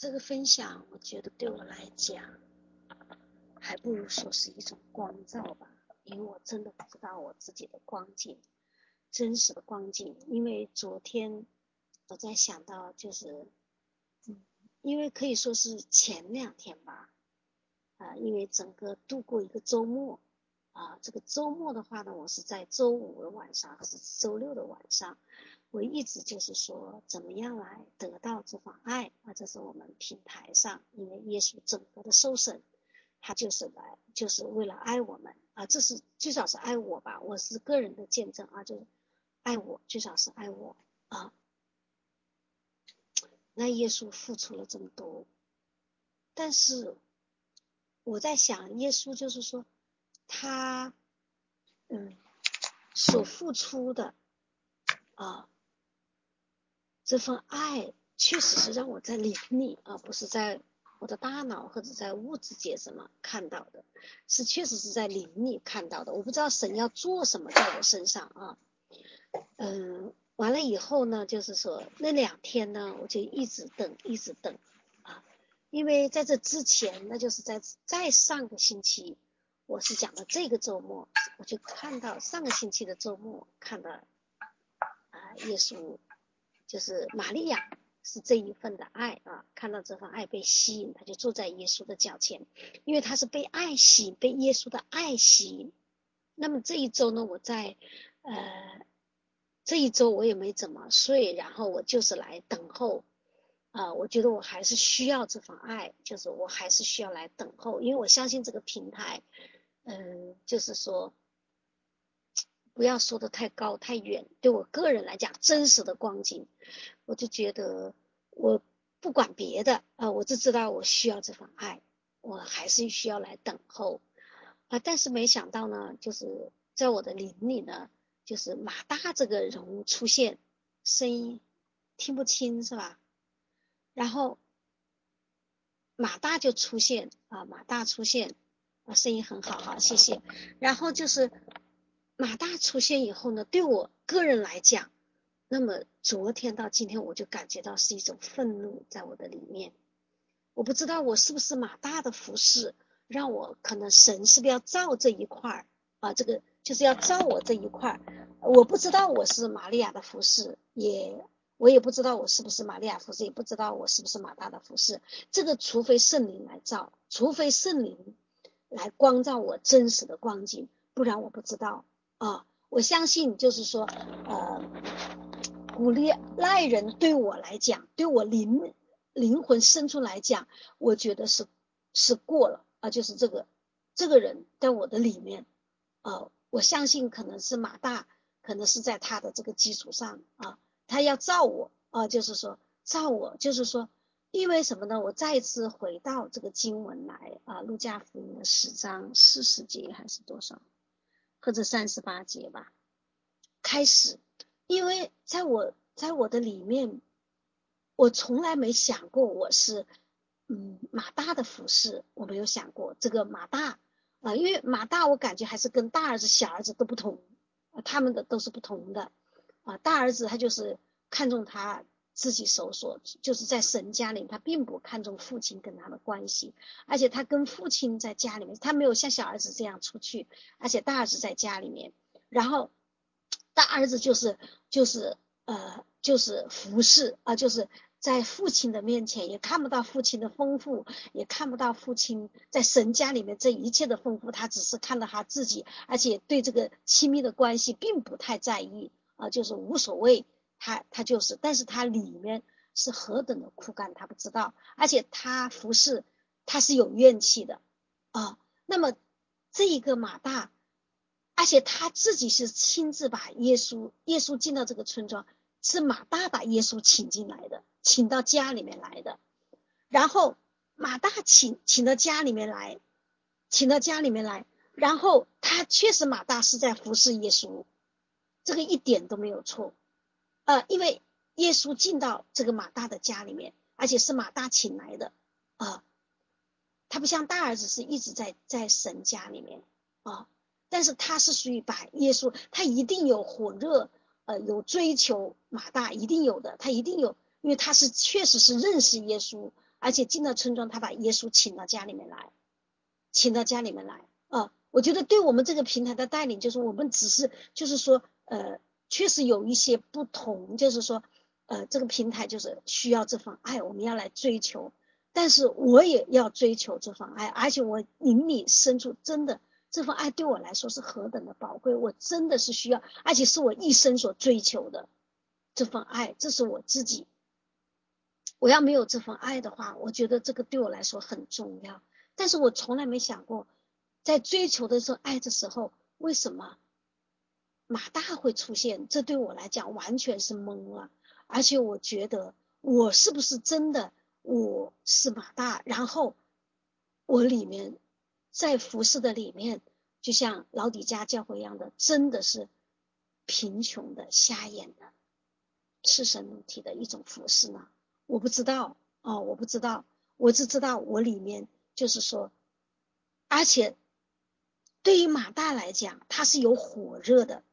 这个分享我觉得对我来讲还不如说是一种光照吧，因为我真的不知道我自己的光景，真实的光景。因为昨天我在想到就是因为可以说是前2天吧，因为整个度过一个周末这个周末的话呢，我是在周5的晚上还是周6的晚上，我一直就是说怎么样来得到这份爱这是我们平台上，因为耶稣整个的受审他就是为了爱我们这是最少是爱我吧，我是个人的见证就是爱我，最少是爱我那耶稣付出了这么多，但是我在想耶稣就是说他所付出的这份爱确实是让我在灵里不是在我的大脑或者在物质界什么看到的，是确实是在灵里看到的。我不知道神要做什么在我身上完了以后呢，就是说那2天呢，我就一直等因为在这之前，那就是在上个星期，我是讲的这个周末，我就看到上个星期的周末看到耶稣就是玛利亚是这一份的爱看到这份爱被吸引，他就坐在耶稣的脚前，因为他是被爱吸引，被耶稣的爱吸引。那么这一周呢，这一周我也没怎么睡，然后我就是来等候我觉得我还是需要这份爱，就是我还是需要来等候，因为我相信这个平台就是说不要说的太高太远，对我个人来讲真实的光景，我就觉得我不管别的我就知道我需要这份爱，我还是需要来等候但是没想到呢，就是在我的灵里呢，就是马大这个人物出现，声音听不清是吧？然后马大就出现马大出现声音很好谢谢。然后就是马大出现以后呢，对我个人来讲，那么昨天到今天我就感觉到是一种愤怒在我的里面。我不知道我是不是马大的服侍，让我可能神是不是要造这一块这个就是要造我这一块。我不知道我是玛利亚的服侍，我也不知道我是不是玛利亚服侍，也不知道我是不是马大的服侍。这个除非圣灵来造，除非圣灵来光照我真实的光景，不然我不知道我相信就是说鼓励赖人对我来讲，对我灵魂深处来讲，我觉得是过了就是这个人在我的里面我相信可能是马大，可能是在他的这个基础上他要造我就是说造我，就是说因为什么呢？我再一次回到这个经文来路加福音的10章40节还是多少，或者38节吧开始。因为在我的里面，我从来没想过我是马大的服侍，我没有想过这个马大因为马大我感觉还是跟大儿子小儿子都不同他们的都是不同的大儿子他就是看重他自己所就是在神家里他并不看重父亲跟他的关系，而且他跟父亲在家里面，他没有像小儿子这样出去，而且大儿子在家里面，然后大儿子就是服侍就是在父亲的面前也看不到父亲的丰富，也看不到父亲在神家里面这一切的丰富，他只是看到他自己，而且对这个亲密的关系并不太在意就是无所谓，他就是，但是他里面是何等的枯干他不知道，而且他服侍他是有怨气的那么这一个马大，而且他自己是亲自把耶稣进到这个村庄，是马大把耶稣请进来的，请到家里面来的。然后马大请到家里面来，然后他确实马大是在服侍耶稣，这个一点都没有错因为耶稣进到这个马大的家里面，而且是马大请来的他不像大儿子是一直在神家里面但是他是属于把耶稣，他一定有火热有追求马大，一定有的，他一定有，因为他是确实是认识耶稣而且进了村庄，他把耶稣请到家里面来，我觉得对我们这个平台的带领，就是我们只是就是说确实有一些不同，就是说这个平台就是需要这份爱，我们要来追求，但是我也要追求这份爱，而且我灵里深处真的这份爱对我来说是何等的宝贵，我真的是需要，而且是我一生所追求的这份爱，这是我自己，我要没有这份爱的话，我觉得这个对我来说很重要，但是我从来没想过在追求的时候爱的时候，为什么马大会出现，这对我来讲完全是懵了，而且我觉得我是不是真的我是马大，然后我里面在服侍的里面，就像老底嘉教会一样的，真的是贫穷的、瞎眼的、赤身露体的一种服侍呢？我不知道我不知道，我只知道我里面就是说，而且对于马大来讲，他是有火热的。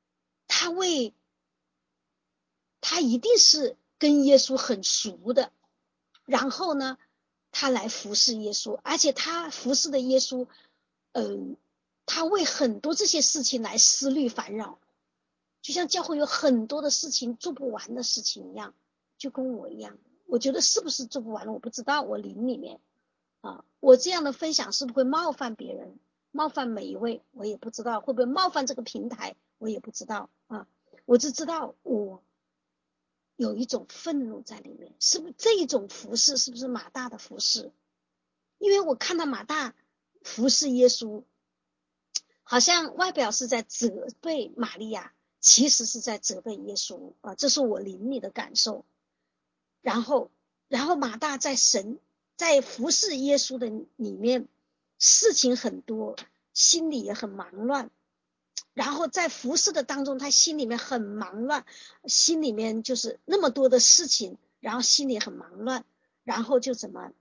他一定是跟耶稣很熟的，然后呢，他来服侍耶稣，而且他服侍的耶稣，他为很多这些事情来思虑烦扰，就像教会有很多的事情做不完的事情一样，就跟我一样，我觉得是不是做不完了，我不知道，我灵里面我这样的分享是不是会冒犯别人，冒犯每一位，我也不知道，会不会冒犯这个平台，我也不知道我只知道我有一种愤怒在里面，是不是这一种服侍是不是马大的服侍？因为我看到马大服侍耶稣，好像外表是在责备玛利亚，其实是在责备耶稣这是我灵里的感受。然后马大在服侍耶稣的里面，事情很多，心里也很忙乱。然后在服侍的当中，他心里面很忙乱，心里面就是那么多的事情，然后心里很忙乱，然后就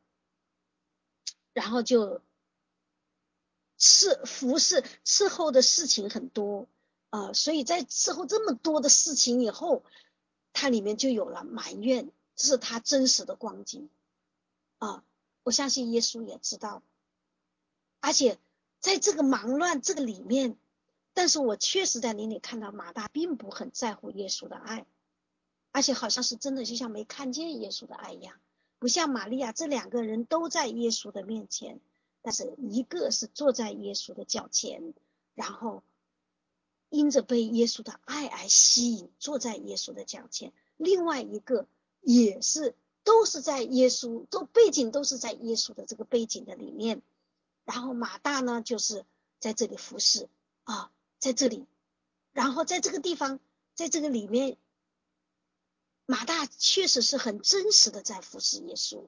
服侍伺候的事情很多所以在伺候这么多的事情以后，他里面就有了埋怨，这是他真实的光景我相信耶稣也知道，而且在这个忙乱这个里面，但是我确实在灵里看到马大并不很在乎耶稣的爱，而且好像是真的就像没看见耶稣的爱一样，不像玛利亚，这两个人都在耶稣的面前，但是一个是坐在耶稣的脚前，然后因着被耶稣的爱而吸引，坐在耶稣的脚前，另外一个也是都是在耶稣，背景都是在耶稣的这个背景的里面，然后马大呢就是在这里服侍在这里，然后在这个地方，在这个里面，马大确实是很真实的在服侍耶稣，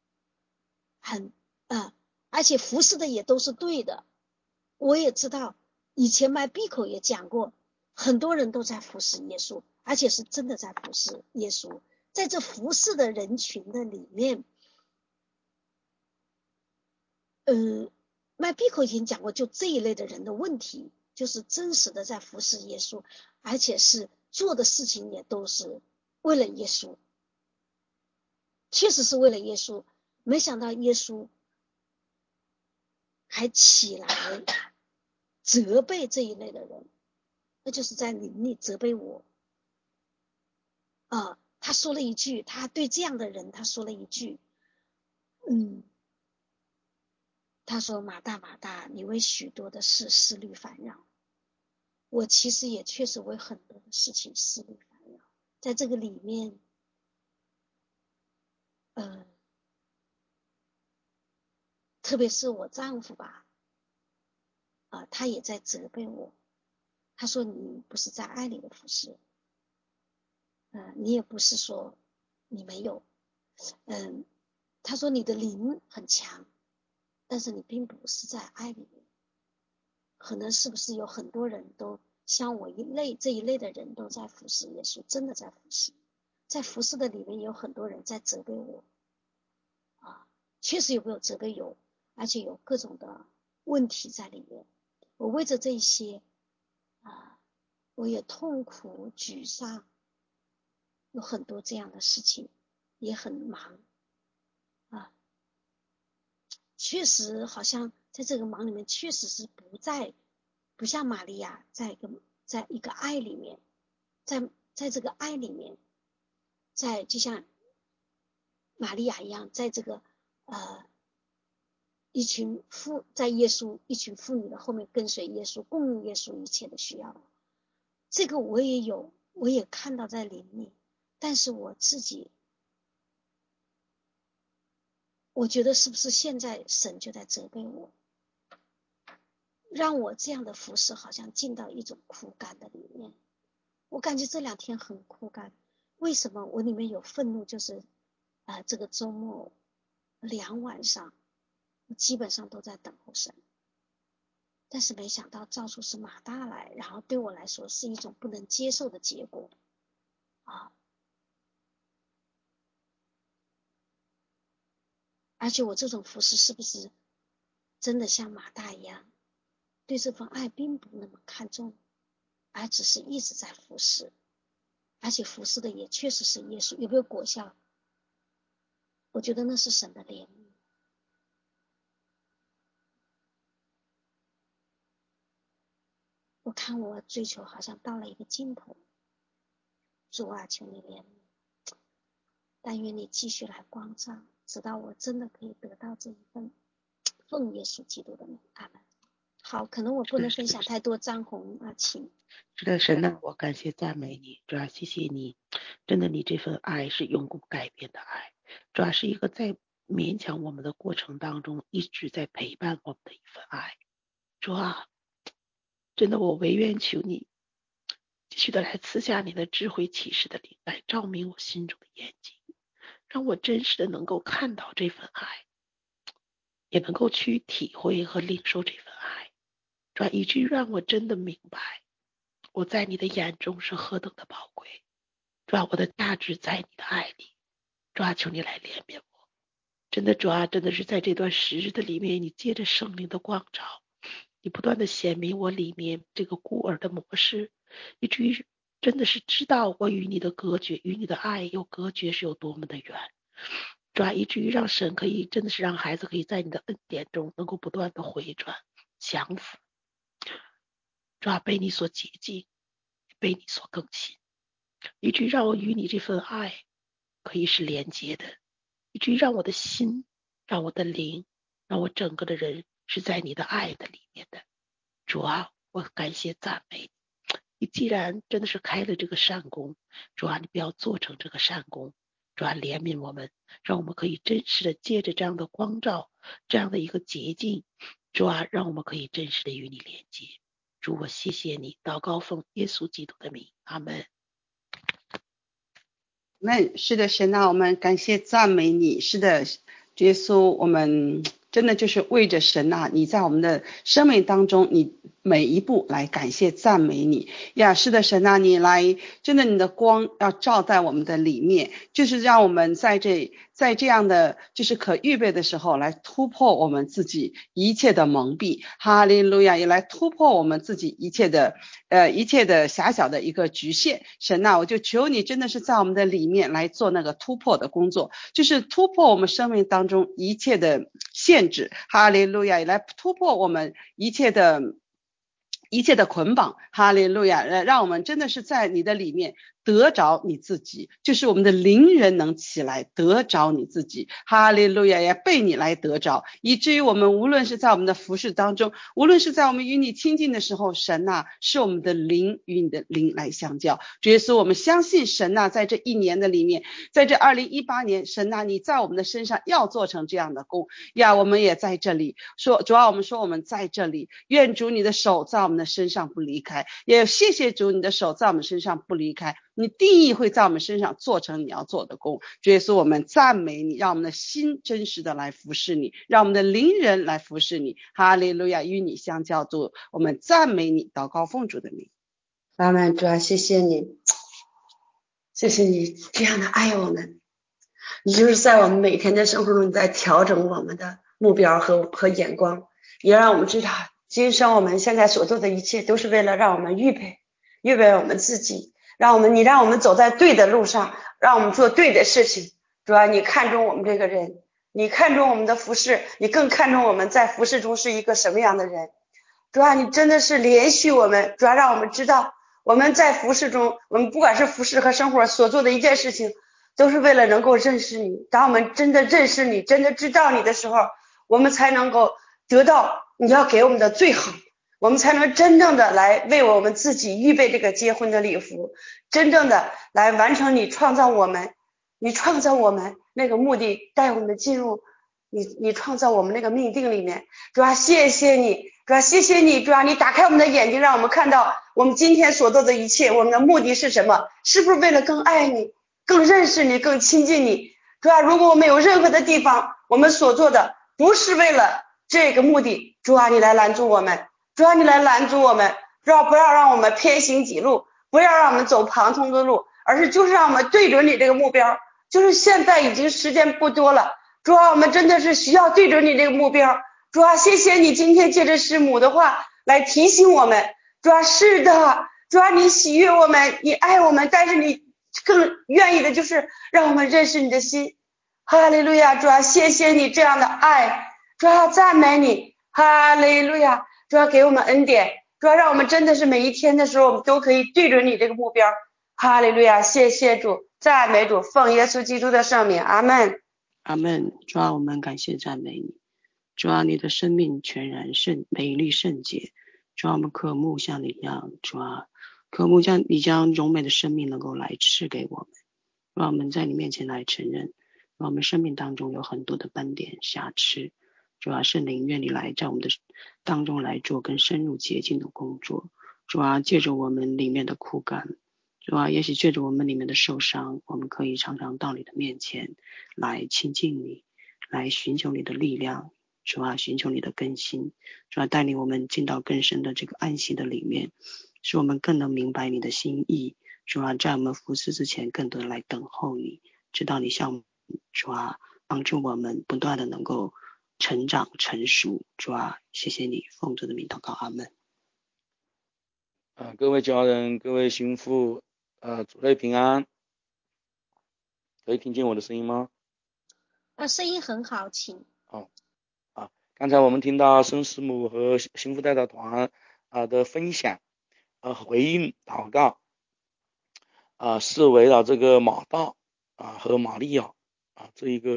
而且服侍的也都是对的。我也知道以前卖闭口也讲过，很多人都在服侍耶稣，而且是真的在服侍耶稣。在这服侍的人群的里面卖闭口已经讲过，就这一类的人的问题，就是真实的在服侍耶稣，而且是做的事情也都是为了耶稣，确实是为了耶稣。没想到耶稣还起来责备这一类的人，那就是在灵里责备我他说了一句，他对这样的人他说了一句他说马大马大，你为许多的事思虑烦扰。我其实也确实为很多的事情思虑烦扰，在这个里面特别是我丈夫吧他也在责备我，他说你不是在爱里的服侍你也不是说你没有他说你的灵很强，但是你并不是在爱里面，可能是不是有很多人都像我这一类的人都在服侍耶稣，真的在服侍，在服侍的里面有很多人在责备我确实有没有责备有，而且有各种的问题在里面，我为着这些我也痛苦沮丧，有很多这样的事情，也很忙确实好像在这个忙里面，确实是不像玛利亚在一个爱里面，在这个爱里面，就像玛利亚一样，在这个一群妇女的后面跟随耶稣，供应耶稣一切的需要。这个我也看到在灵里，但是我自己，我觉得是不是现在神就在责备我，让我这样的服侍好像进到一种枯干的里面。我感觉这2天很枯干，为什么？我里面有愤怒，就是这个周末2晚上我基本上都在等候神，但是没想到造出是马大来，然后对我来说是一种不能接受的结果啊！而且我这种服侍是不是真的像马大一样，对这份爱并不那么看重，而只是一直在服侍，而且服侍的也确实是耶稣，有没有果效？我觉得那是神的怜悯。我看我追求好像到了一个尽头，主啊，求你怜悯，但愿你继续来光照，直到我真的可以得到这一份奉耶稣基督的名，阿们。好，可能我不能分享太多，张红啊，请。 是的，神啊，我感谢赞美你，主要谢谢你，真的，你这份爱是永不改变的爱，主要是一个在勉强我们的过程当中一直在陪伴我们的一份爱。主啊，真的，我唯愿求你继续的来赐下你的智慧启示的灵，来照明我心中的眼睛，让我真实的能够看到这份爱，也能够去体会和领受这份爱，主要以至于让我真的明白我在你的眼中是何等的宝贵，主啊，我的价值在你的爱里，主啊，求你来怜悯我。真的，主啊，真的是在这段时日的里面，你借着圣灵的光照，你不断的显明我里面这个孤儿的模式，以至于真的是知道我与你的隔绝，与你的爱有隔绝是有多么的远。主啊，以至于让神可以真的是让孩子可以在你的恩典中能够不断的回转降服，主啊，被你所洁净，被你所更新，以至于让我与你这份爱可以是连接的，以至于让我的心，让我的灵，让我整个的人是在你的爱的里面的。主啊，我感谢赞美你，你既然真的是开了这个善功，主啊，你不要做成这个善功，主啊，怜悯我们，让我们可以真实的借着这样的光照，这样的一个捷径，主啊，让我们可以真实的与你连接。主，我谢谢你，祷告奉耶稣基督的名，阿们。 是的，神啊，我们感谢赞美你。是的，耶稣，我们真的就是为着神啊，你在我们的生命当中，你每一步来感谢赞美你呀。是的，神啊，你来，真的你的光要照在我们的里面，就是让我们在这样的就是可预备的时候来突破我们自己一切的蒙蔽，哈利路亚，也来突破我们自己一切的狭小的一个局限。神啊，我就求你真的是在我们的里面来做那个突破的工作，就是突破我们生命当中一切的限制，哈利路亚，也来突破我们一切的捆绑，哈利路亚，让我们真的是在你的里面得着你自己，就是我们的灵人能起来得着你自己，哈利路亚，也被你来得着，以至于我们无论是在我们的服事当中，无论是在我们与你亲近的时候，神呐，是我们的灵与你的灵来相交。主耶稣，我们相信神呐，在这一年的里面，在这2018年，神呐，你在我们的身上要做成这样的工呀，我们也在这里说，主要我们说我们在这里，愿主你的手在我们的身上不离开，也谢谢主你的手在我们身上不离开，你定义会在我们身上做成你要做的工。主耶稣，我们赞美你，让我们的心真实的来服侍你，让我们的灵人来服侍你，哈利路亚，与你相交。主，我们赞美你，祷告奉主的名。 阿们。主啊，谢谢你，谢谢你这样的爱我们，你就是在我们每天的生活中，你在调整我们的目标和眼光，也让我们知道今生我们现在所做的一切都是为了让我们预备我们自己，你让我们走在对的路上，让我们做对的事情。主啊，你看中我们这个人， 你看重我们的服侍，你更看重我们在服侍中是一个什么样的人。主啊，你真的是连续我们，主要让我们知道我们在服侍中，我们不管是服侍和生活所做的一件事情，都是为了能够认识你。当我们真的认识你，真的知道你的时候，我们才能够得到你要给我们的最好，我们才能真正的来为我们自己预备这个结婚的礼服，真正的来完成你创造我们那个目的，带我们进入你创造我们那个命定里面。主啊，谢谢你，主啊，谢谢你，主啊，你打开我们的眼睛，让我们看到我们今天所做的一切，我们的目的是什么？是不是为了更爱你，更认识你，更亲近你？主啊，如果我们有任何的地方我们所做的不是为了这个目的，主啊，你来拦阻我们，主啊，你来拦阻我们，主啊，不要让我们偏行己路，不要让我们走旁通的路，而是就是让我们对准你这个目标。就是现在已经时间不多了，主啊，我们真的是需要对准你这个目标。主啊，谢谢你今天借着师母的话来提醒我们。主啊，是的，主啊，你喜悦我们，你爱我们，但是你更愿意的就是让我们认识你的心。哈利路亚，主啊，谢谢你这样的爱，主啊，赞美你，哈利路亚，主啊，给我们恩典，主啊，让我们真的是每一天的时候我们都可以对准你这个目标。哈利路亚，谢谢主，赞美主，奉耶稣基督的圣名，阿们。 阿们。主啊，我们感谢赞美你。主啊，你的生命全然美丽圣洁。主啊，我们渴慕像你一样。主啊，渴慕像你将荣美的生命能够来赐给我们。让我们在你面前来承认，让我们生命当中有很多的斑点瑕疵。主啊，圣灵愿你来在我们的当中来做更深入洁净的工作。主啊，借着我们里面的枯干，主啊，也许借着我们里面的受伤，我们可以常常到你的面前来亲近你，来寻求你的力量。主啊，寻求你的更新。主啊，带领我们进到更深的这个安息的里面，使我们更能明白你的心意。主啊，在我们服侍之前更多的来等候你，直到你向主啊帮助我们不断的能够成长成熟。主啊，谢谢你，奉主的名祷告，阿们。 各位家人，各位心腹，主内平安，可以听见我的声音吗？ 声音很好，请。 刚才我们听到孙师母和心腹代表团的分享，回应祷告，是围绕这个马大和玛利亚这一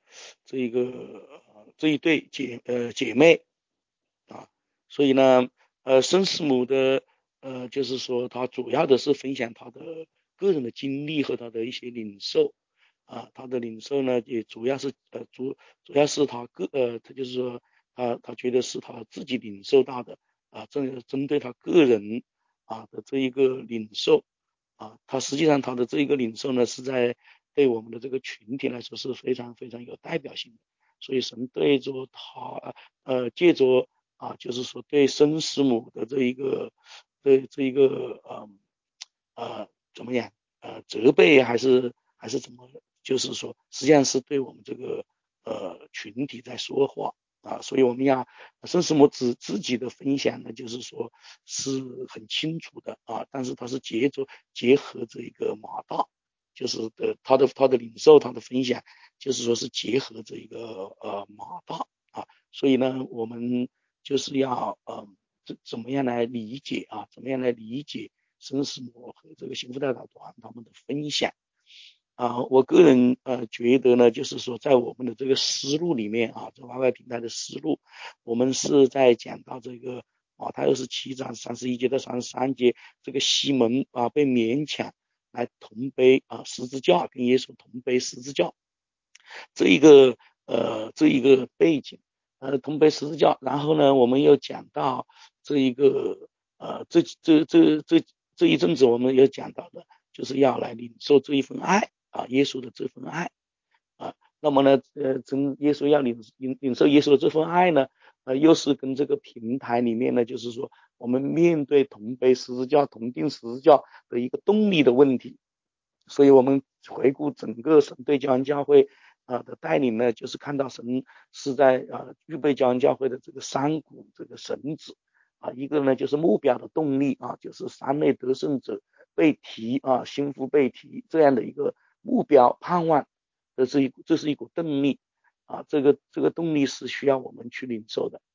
对姐妹所以呢孙师母的就是说她主要的是分享她的个人的经历和她的一些领受她的领受呢也主要是主要是她她就是说她觉得是她自己领受到的针对她个人的这一个领受他实际上他的这一个领受呢，是在对我们的这个群体来说是非常非常有代表性的。所以神对着他借着就是说对孙师母的这一个怎么样责备还是怎么，就是说实际上是对我们这个群体在说话所以我们要孙师母自己的分享呢，就是说是很清楚的但是他是结合这个马大，就是他的领受，他的分享，就是说是结合这一个马大所以呢，我们就是要怎么样来理解怎么样来理解孙师母和这个幸福代表团他们的分享我个人觉得呢，就是说在我们的这个思路里面这YY平台的思路，我们是在讲到这个马太27章31节到33节，这个西门被勉强来同背十字架，跟耶稣同背十字架这一个背景同背十字架，然后呢我们又讲到这一个这一阵子我们有讲到的就是要来领受这一份爱耶稣的这份爱那么呢从耶稣要领受耶稣的这份爱呢又是跟这个平台里面呢就是说我们面对同背十字架同定十字架的一个动力的问题。所以我们回顾整个神对教会教会的带领呢，就是看到神是在预备教会教会的这个3股这个绳子一个呢就是目标的动力就是3类得胜者被提心腹被提这样的一个目标盼望，这是一股动力这个动力是需要我们去领受的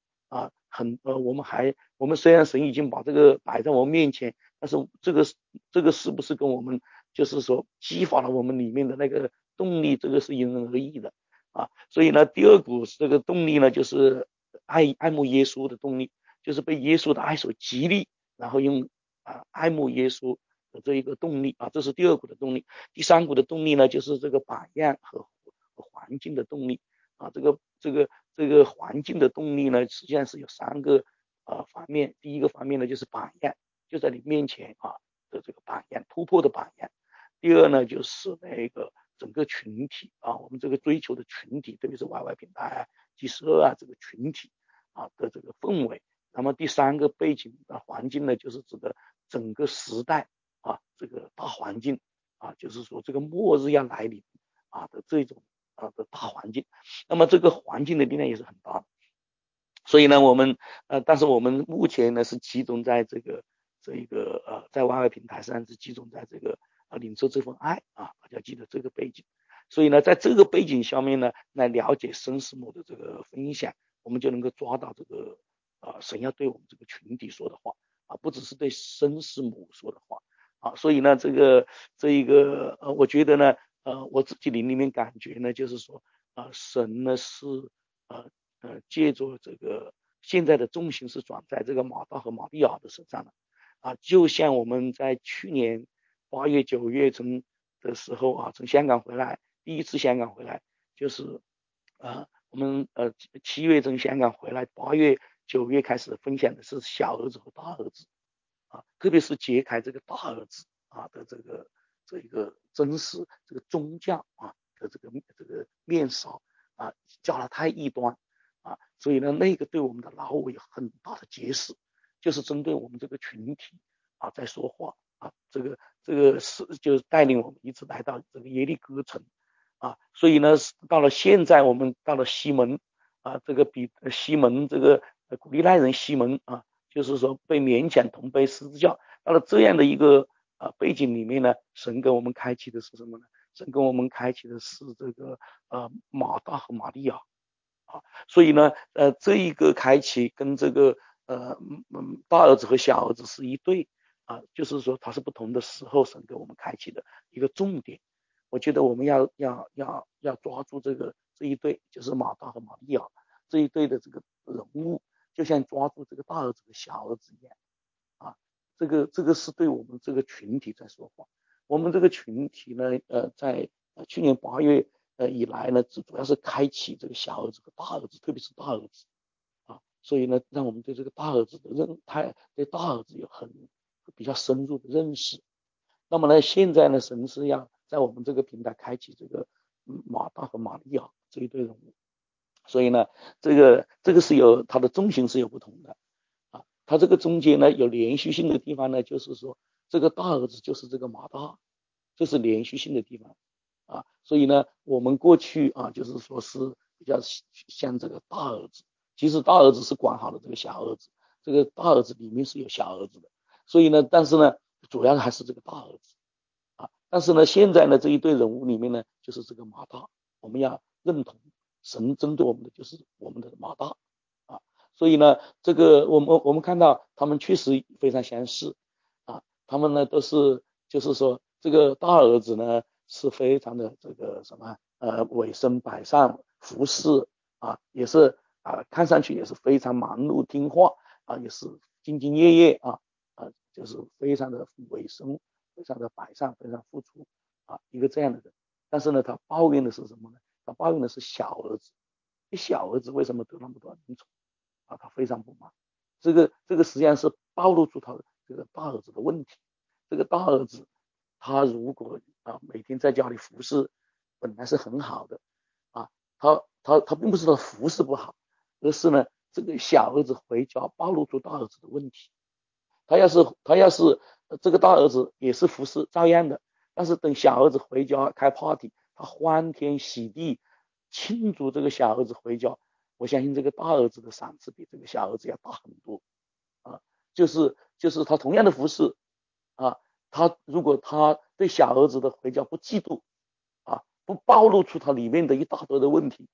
我们虽然神已经把这个摆在我们面前，但是这个是不是跟我们就是说激发了我们里面的那个动力，这个是因人而异的所以呢，第二股这个动力呢，就是爱慕耶稣的动力，就是被耶稣的爱所激励，然后用爱慕耶稣的这一个动力这是第二股的动力。第三股的动力呢，就是这个榜样和环境的动力这个环境的动力呢，实际上是有3个方面。第一个方面呢，就是榜样，就在你面前的这个榜样，突破的榜样。第二呢，就是那个整个群体我们这个追求的群体，特别是 YY 平台G12这个群体的这个氛围。那么第3个背景的环境呢，就是指的整个时代这个大环境就是说这个末日要来临的这种的大环境。那么这个环境的力量也是很大的。所以呢，但是我们目前呢是集中在这个在 YY 平台上是集中在这个领受这份爱大家记得这个背景。所以呢，在这个背景下面呢，来了解生死母的这个分享，我们就能够抓到这个神要对我们这个群体说的话不只是对生死母说的话所以呢，我觉得呢我自己灵里面感觉呢，就是说神呢是借着这个现在的重心是转在这个马大和马利亚的身上的就像我们在去年8月9月的时候从香港回来，第一次香港回来就是我们7月从香港回来，8月9月开始分享的是小儿子和大儿子特别是揭开这个大儿子的这个真实这个宗教的这个面纱加拉太异端所以呢，那个对我们的老我有很大的揭示，就是针对我们这个群体在说话这个是就是带领我们一直来到这个耶利哥城所以呢，到了现在我们到了西门这个西门这个古利奈人西门就是说被勉强同背十字架，到了这样的一个背景里面呢，神给我们开启的是什么呢？神给我们开启的是这个马大和玛利亚所以呢这一个开启跟这个大儿子和小儿子是一对就是说它是不同的时候神给我们开启的一个重点。我觉得我们要抓住这一对，就是马大和玛利亚这一对的这个人物，就像抓住这个大儿子和小儿子一样这个是对我们这个群体在说话。我们这个群体呢在去年8月以来呢，主要是开启这个小儿子和大儿子，特别是大儿子所以呢，让我们对这个大儿子对大儿子有比较深入的认识。那么呢，现在呢，神是要在我们这个平台开启这个马大和玛利亚这一对人物，所以呢，这个是有它的重心是有不同的它这个中间呢有连续性的地方呢，就是说这个大儿子就是这个马大，这是连续性的地方所以呢，我们过去就是说是比较像这个大儿子，其实大儿子是管好了这个小儿子，这个大儿子里面是有小儿子的，所以呢，但是呢，主要还是这个大儿子但是呢，现在呢这一对人物里面呢，就是这个马大，我们要认同神针对我们的就是我们的马大所以呢，这个我们看到他们确实非常相似他们呢都是就是说这个大儿子呢是非常的这个什么委身摆上服侍也是看上去也是非常忙碌听话也是兢兢业业就是非常的委身，非常的摆上，非常付出一个这样的人。但是呢，他抱怨的是什么呢？他抱怨的是小儿子，小儿子为什么得那么多恩宠他非常不满。这个实际上是暴露出他的这个大儿子的问题。这个大儿子他如果每天在家里服侍，本来是很好的他并不是他服侍不好，而是呢这个小儿子回家暴露出大儿子的问题。他要是这个大儿子也是服侍照样的，但是等小儿子回家开 party， 他欢天喜地庆祝这个小儿子回家，我相信这个大儿子的赏赐比这个小儿子要大很多就是他同样的服侍他如果他对小儿子的回家不嫉妒不暴露出他里面的一大堆的问题，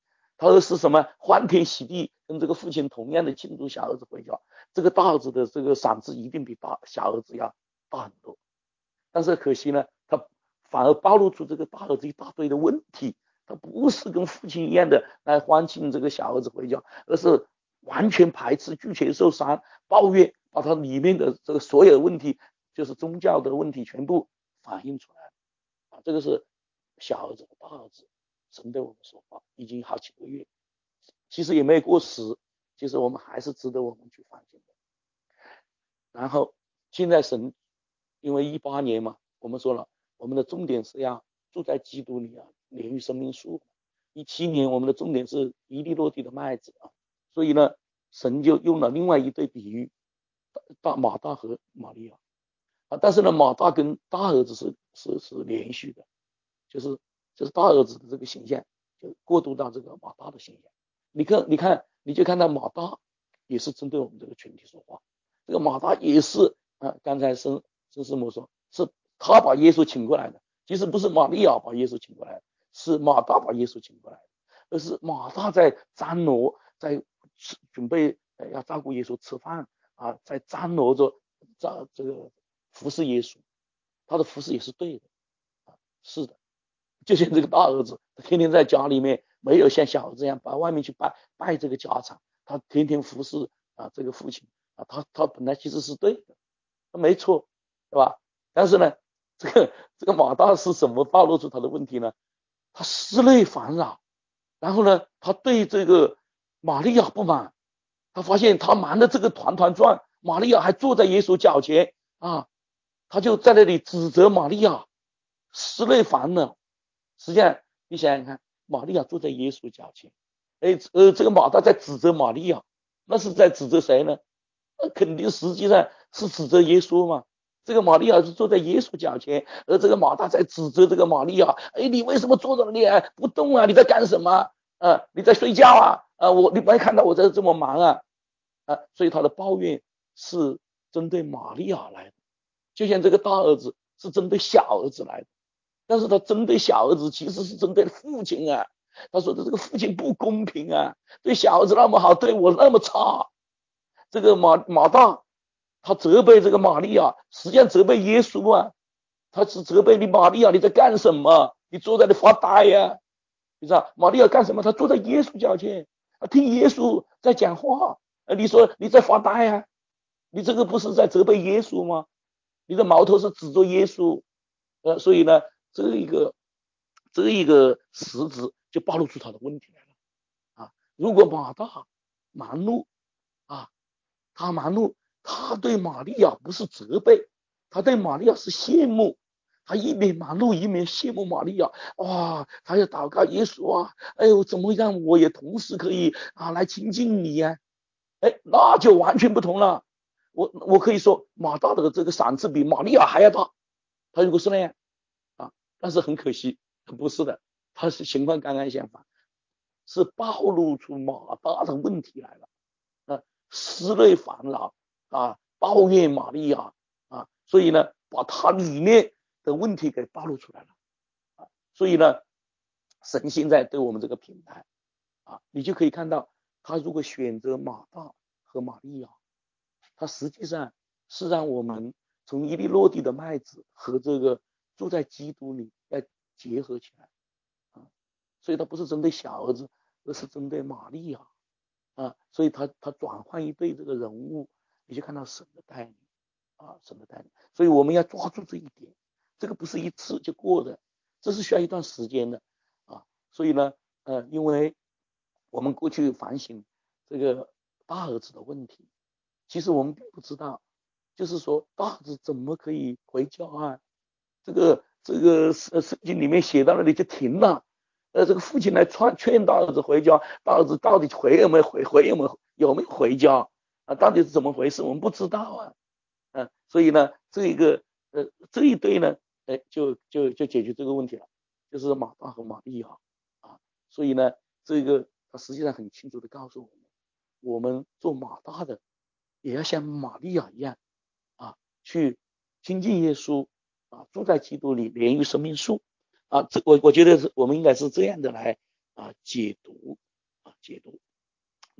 他是什么欢天喜地，跟这个父亲同样的庆祝小儿子回家，这个大儿子的这个赏赐一定比小儿子要大很多。但是可惜呢，他反而暴露出这个大儿子一大堆的问题，他不是跟父亲一样的来欢庆这个小儿子回家，而是完全排斥、拒绝受伤、抱怨，把他里面的这个所有的问题，就是宗教的问题全部反映出来啊。这个是小儿子和大儿子神对我们说话，已经好几个月，其实也没有过时，其实我们还是值得我们去反省的。然后现在神因为18年嘛，我们说了，我们的重点是要住在基督里啊，连于生命树。17年我们的重点是一粒落地的麦子啊，所以呢，神就用了另外一对比喻，马大和玛利亚啊，但是呢，马大跟大儿子是连续的，就是大儿子的这个形象就过渡到这个马大的形象。你看，你就看到马大也是针对我们这个群体说话，这个马大也是啊，刚才孙师母说是他把耶稣请过来的，其实不是玛利亚把耶稣请过来的，是马大把耶稣请过来的，而是马大在张罗，在准备要照顾耶稣吃饭啊，在张罗着这个服侍耶稣，他的服侍也是对的啊，是的。就像这个大儿子，他天天在家里面，没有像小儿子一样把外面去拜这个家产，他天天服侍啊这个父亲啊，他本来其实是对的，他没错，对吧？但是呢，这个马大是怎么暴露出他的问题呢？他思虑烦扰，然后呢，他对这个玛利亚不满，他发现他忙得这个团团转，玛利亚还坐在耶稣脚前啊，他就在那里指责玛利亚，思虑烦恼。实际上，你想想看，玛利亚坐在耶稣脚前，这个马大在指责玛利亚，那是在指责谁呢？那肯定实际上是指责耶稣嘛。这个玛利亚是坐在耶稣脚前，而这个马大在指责这个玛利亚，你为什么坐在那里不动啊？你在干什么？你在睡觉啊？你没看到我在这么忙啊？所以他的抱怨是针对玛利亚来的，就像这个大儿子是针对小儿子来的。但是他针对小儿子其实是针对父亲啊，他说的这个父亲不公平啊，对小儿子那么好，对我那么差。这个马大他责备这个玛利亚，实际上责备耶稣啊，他是责备你玛利亚，你在干什么？你坐在那里发呆呀？你知道玛利亚干什么？他坐在耶稣脚前，听耶稣在讲话。你说你在发呆呀？你这个不是在责备耶稣吗？你的矛头是指着耶稣。所以呢，这一个实质就暴露出他的问题来了啊！如果马大忙碌啊，他忙碌，他对玛利亚不是责备，他对玛利亚是羡慕，他一边忙碌一边羡慕玛利亚，哇，他要祷告耶稣啊，哎呦，怎么让我也同时可以来亲近你呀？那就完全不同了。我可以说马大的这个赏赐比玛利亚还要大，他如果是那样。但是很可惜，不是的，他是情况刚刚相反，是暴露出马大的问题来了，思虑烦恼抱怨玛利亚所以呢，把他里面的问题给暴露出来了所以呢，神现在对我们这个平台你就可以看到，他如果选择马大和玛利亚，他实际上是让我们从一粒落地的麦子和这个住在基督里来结合起来所以他不是针对小儿子，而是针对玛利亚所以他转换一对这个人物，你就看到神的带领神的带领，所以我们要抓住这一点，这个不是一次就过的，这是需要一段时间的所以呢因为我们过去反省这个大儿子的问题，其实我们并不知道，就是说大儿子怎么可以回家这个圣经里面写到那里就停了。这个父亲来劝大儿子回家，大儿子到底有没有回家到底是怎么回事？我们不知道所以呢，这一对呢，就解决这个问题了，就是马大和玛利亚所以呢，这个他实际上很清楚的告诉我们，我们做马大的也要像玛利亚一样去亲近耶稣住在基督里，连于生命树我觉得我们应该是这样的来解读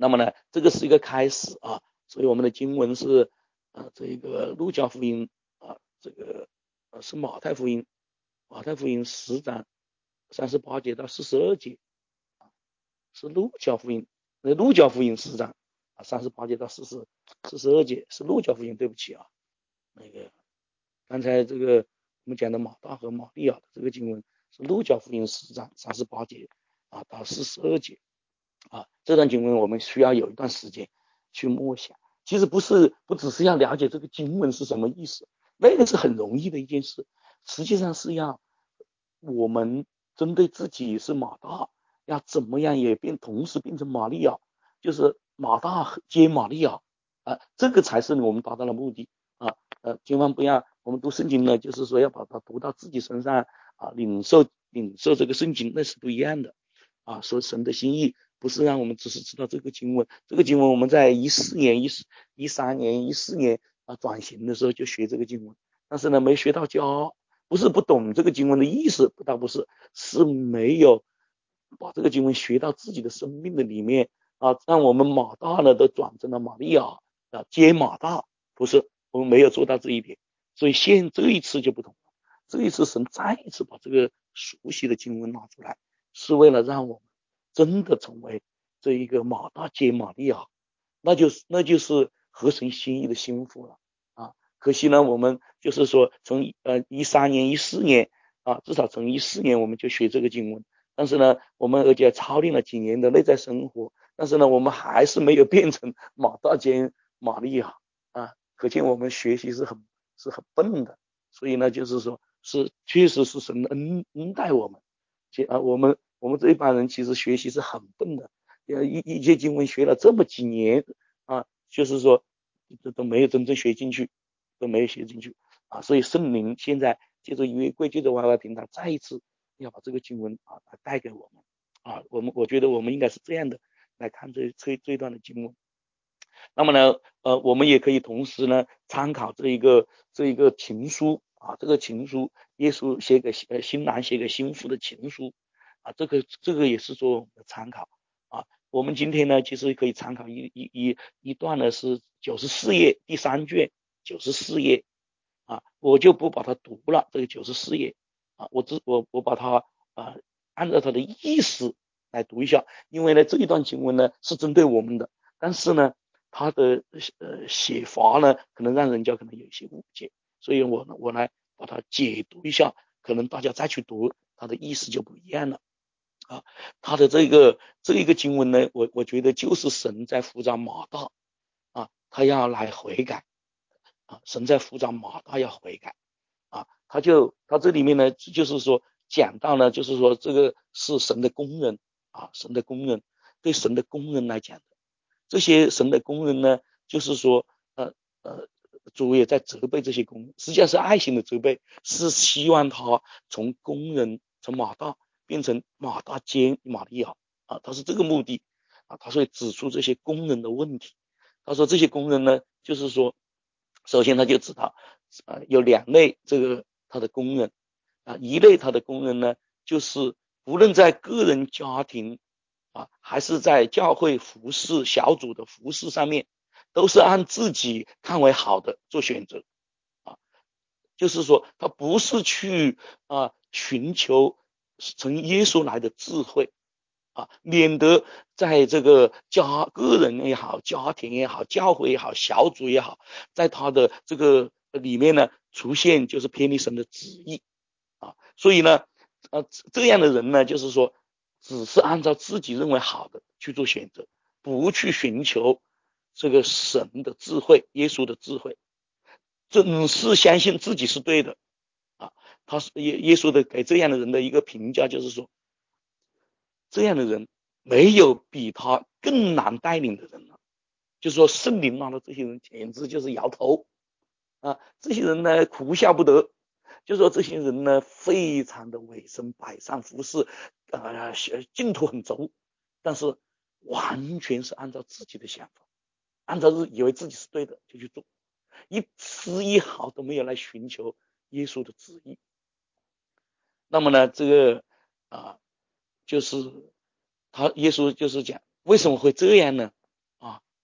那么呢，这个是一个开始啊，所以我们的经文是这个路加福音这个是马太福音10章38节到42节，是路加福音10章38节到42节是路加福音，对不起啊，那个刚才这个我们讲的马大和马利亚的这个经文是路加福音10章38节到42节这段经文我们需要有一段时间去默想。其实不只是要了解这个经文是什么意思，那个是很容易的一件事，实际上是要我们针对自己是马大，要怎么样也同时变成玛利亚，就是马大接玛利亚这个才是我们达到的目的千万不要我们读圣经呢，就是说要把它读到自己身上领受这个圣经，那是不一样的说神的心意不是让我们只是知道这个经文我们在14年、13年、14年转型的时候就学这个经文，但是呢没学到家，不是不懂这个经文的意思，倒不是，是没有把这个经文学到自己的生命的里面让我们马大呢都转成了玛利亚接马大，不是，我们没有做到这一点，所以这一次就不同了，这一次神再一次把这个熟悉的经文拿出来，是为了让我们真的成为这一个马大接玛利亚，那就是合神心意的幸福了可惜呢我们就是说从13年14年至少从14年我们就学这个经文，但是呢我们而且操练了几年的内在生活，但是呢我们还是没有变成马大接玛利亚可见我们学习是很笨的，所以呢就是说确实是神恩待我们我们这一般人其实学习是很笨的，一些经文学了这么几年就是说都没有真正学进去所以圣灵现在借着约柜借着 YY 平台再一次要把这个经文来带给我们我觉得我们应该是这样的来看这段的经文。那么呢我们也可以同时呢参考这一个情书这个情书耶稣写给新郎写给新妇的情书这个也是做我们的参考我们今天呢其实可以参考一段呢是94页第3卷94页我就不把它读了，这个94页我把它按照它的意思来读一下，因为呢这一段经文呢是针对我们的，但是呢它的写法呢可能让人家可能有一些误解，所以我来把它解读一下，可能大家再去读它的意思就不一样了它的这一个经文呢我觉得就是神在呼召马大他要来悔改神在呼召马大要悔改他这里面呢就是说讲到呢就是说这个是神的工人神的工人，对神的工人来讲的这些神的工人呢就是说主也在责备这些工人，实际上是爱心的责备，是希望他从马大变成马大接玛利亚他是这个目的他会指出这些工人的问题。他说这些工人呢就是说首先他就知道有2类这个他的工人一类他的工人呢就是无论在个人家庭还是在教会服侍小组的服侍上面都是按自己看为好的做选择就是说他不是去寻求从耶稣来的智慧免得在这个个人也好家庭也好教会也好小组也好在他的这个里面呢出现就是偏离神的旨意所以呢这样的人呢就是说只是按照自己认为好的去做选择，不去寻求这个神的智慧耶稣的智慧，总是相信自己是对的他是耶稣的给这样的人的一个评价就是说这样的人没有比他更难带领的人了，就是说圣灵拿到这些人简直就是摇头这些人呢哭笑不得，就是说这些人呢非常的委身百善服侍劲头很足，但是完全是按照自己的想法，按照以为自己是对的就去做，一丝一毫都没有来寻求耶稣的旨意。那么呢这个就是耶稣就是讲为什么会这样呢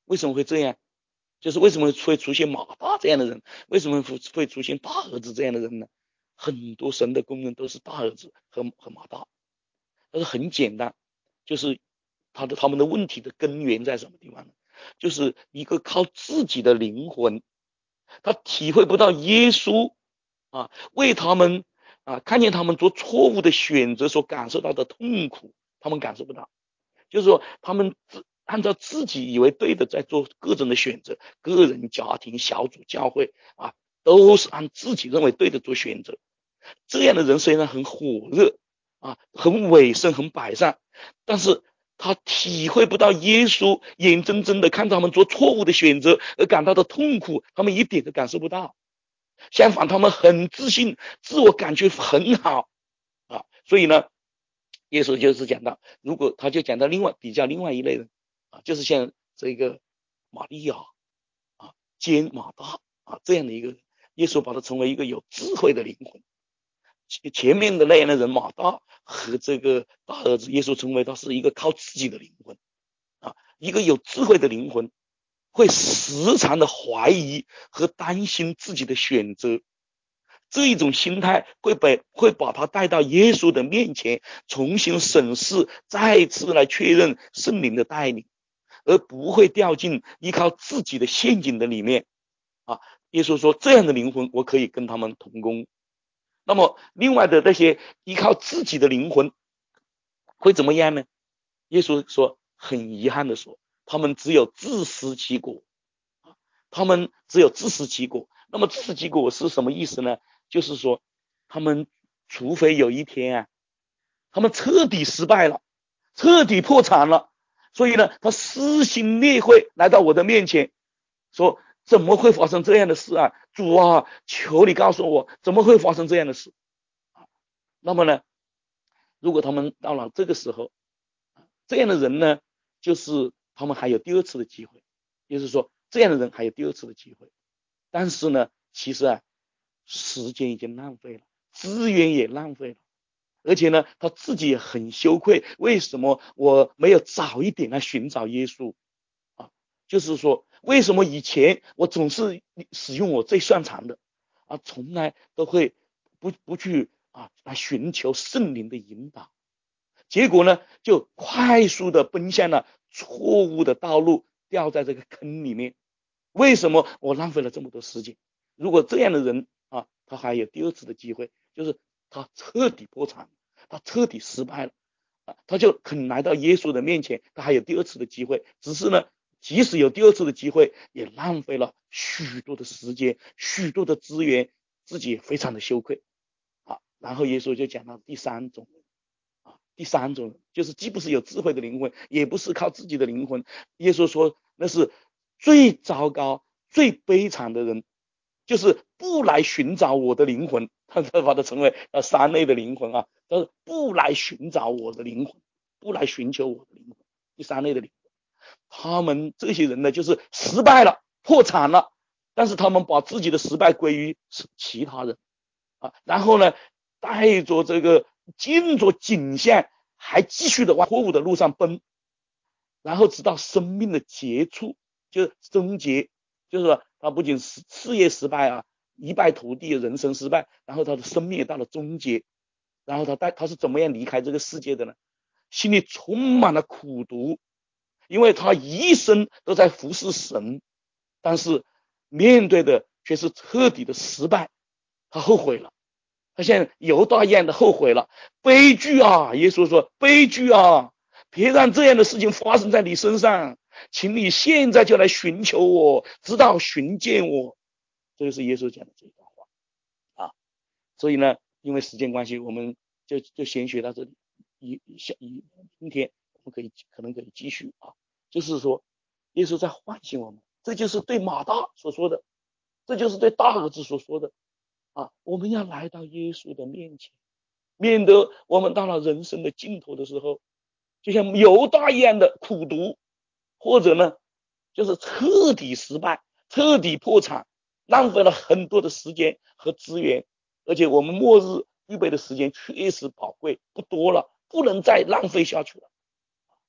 为什么会这样？就是为什么会出现马大这样的人？为什么会出现大儿子这样的人呢？很多神的工人都是大儿子和马大，但是很简单，就是他们的问题的根源在什么地方呢？就是一个靠自己的灵魂，他体会不到耶稣为他们看见他们做错误的选择所感受到的痛苦，他们感受不到。就是说他们按照自己以为对的在做各种的选择，个人、家庭、小组、教会都是按自己认为对的做选择。这样的人虽然很火热很委身、很摆上，但是他体会不到耶稣眼睁睁的看他们做错误的选择而感到的痛苦，他们一点都感受不到。相反，他们很自信，自我感觉很好所以呢，耶稣就是讲到，如果他就讲到比较另外一类人就是像这个玛利亚兼马大这样的一个人，耶稣把他称为一个有智慧的灵魂。前面的那样的人马大和这个大儿子，耶稣称为他是一个靠自己的灵魂一个有智慧的灵魂会时常的怀疑和担心自己的选择，这一种心态会把他带到耶稣的面前，重新审视，再次来确认圣灵的带领，而不会掉进依靠自己的陷阱的里面耶稣说这样的灵魂我可以跟他们同工。那么另外的那些依靠自己的灵魂会怎么样呢？耶稣说很遗憾的说，他们只有自食其果。他们只有自食其果。那么自食其果是什么意思呢？就是说他们除非有一天他们彻底失败了，彻底破产了，所以呢他撕心裂肺来到我的面前说，怎么会发生这样的事主求你告诉我怎么会发生这样的事那么呢，如果他们到了这个时候，这样的人呢，就是他们还有第二次的机会，就是说这样的人还有第二次的机会。但是呢，其实时间已经浪费了，资源也浪费了，而且呢，他自己也很羞愧，为什么我没有早一点来寻找耶稣就是说为什么以前我总是使用我最擅长的从来都会不去来寻求圣灵的引导，结果呢就快速的奔向了错误的道路，掉在这个坑里面。为什么我浪费了这么多时间？如果这样的人他还有第二次的机会，就是他彻底破产，他彻底失败了他就肯来到耶稣的面前，他还有第二次的机会。只是呢，即使有第二次的机会，也浪费了许多的时间，许多的资源，自己也非常的羞愧然后耶稣就讲到第三种人就是既不是有智慧的灵魂，也不是靠自己的灵魂。耶稣说那是最糟糕最悲惨的人，就是不来寻找我的灵魂。他把它称为三类的灵魂但是不来寻找我的灵魂，不来寻求我的灵魂。第三类的灵魂，他们这些人呢，就是失败了，破产了，但是他们把自己的失败归于其他人然后呢带着这个见着景象还继续的往错误的路上奔，然后直到生命的结束，就是终结，就是说他不仅事业失败一败涂地，人生失败，然后他的生命也到了终结。然后他是怎么样离开这个世界的呢？心里充满了苦毒，因为他一生都在服侍神，但是面对的却是彻底的失败，他后悔了，他像犹大一样的后悔了。悲剧耶稣说悲剧别让这样的事情发生在你身上，请你现在就来寻求我，直到寻见我。这就是耶稣讲的这一段话所以呢，因为时间关系，我们就先学到这里。明天我们可能可以继续就是说耶稣在唤醒我们，这就是对马大所说的，这就是对大儿子所说的我们要来到耶稣的面前，免得我们到了人生的尽头的时候，就像犹大一样的苦读，或者呢就是彻底失败，彻底破产，浪费了很多的时间和资源，而且我们末日预备的时间确实宝贵，不多了，不能再浪费下去了。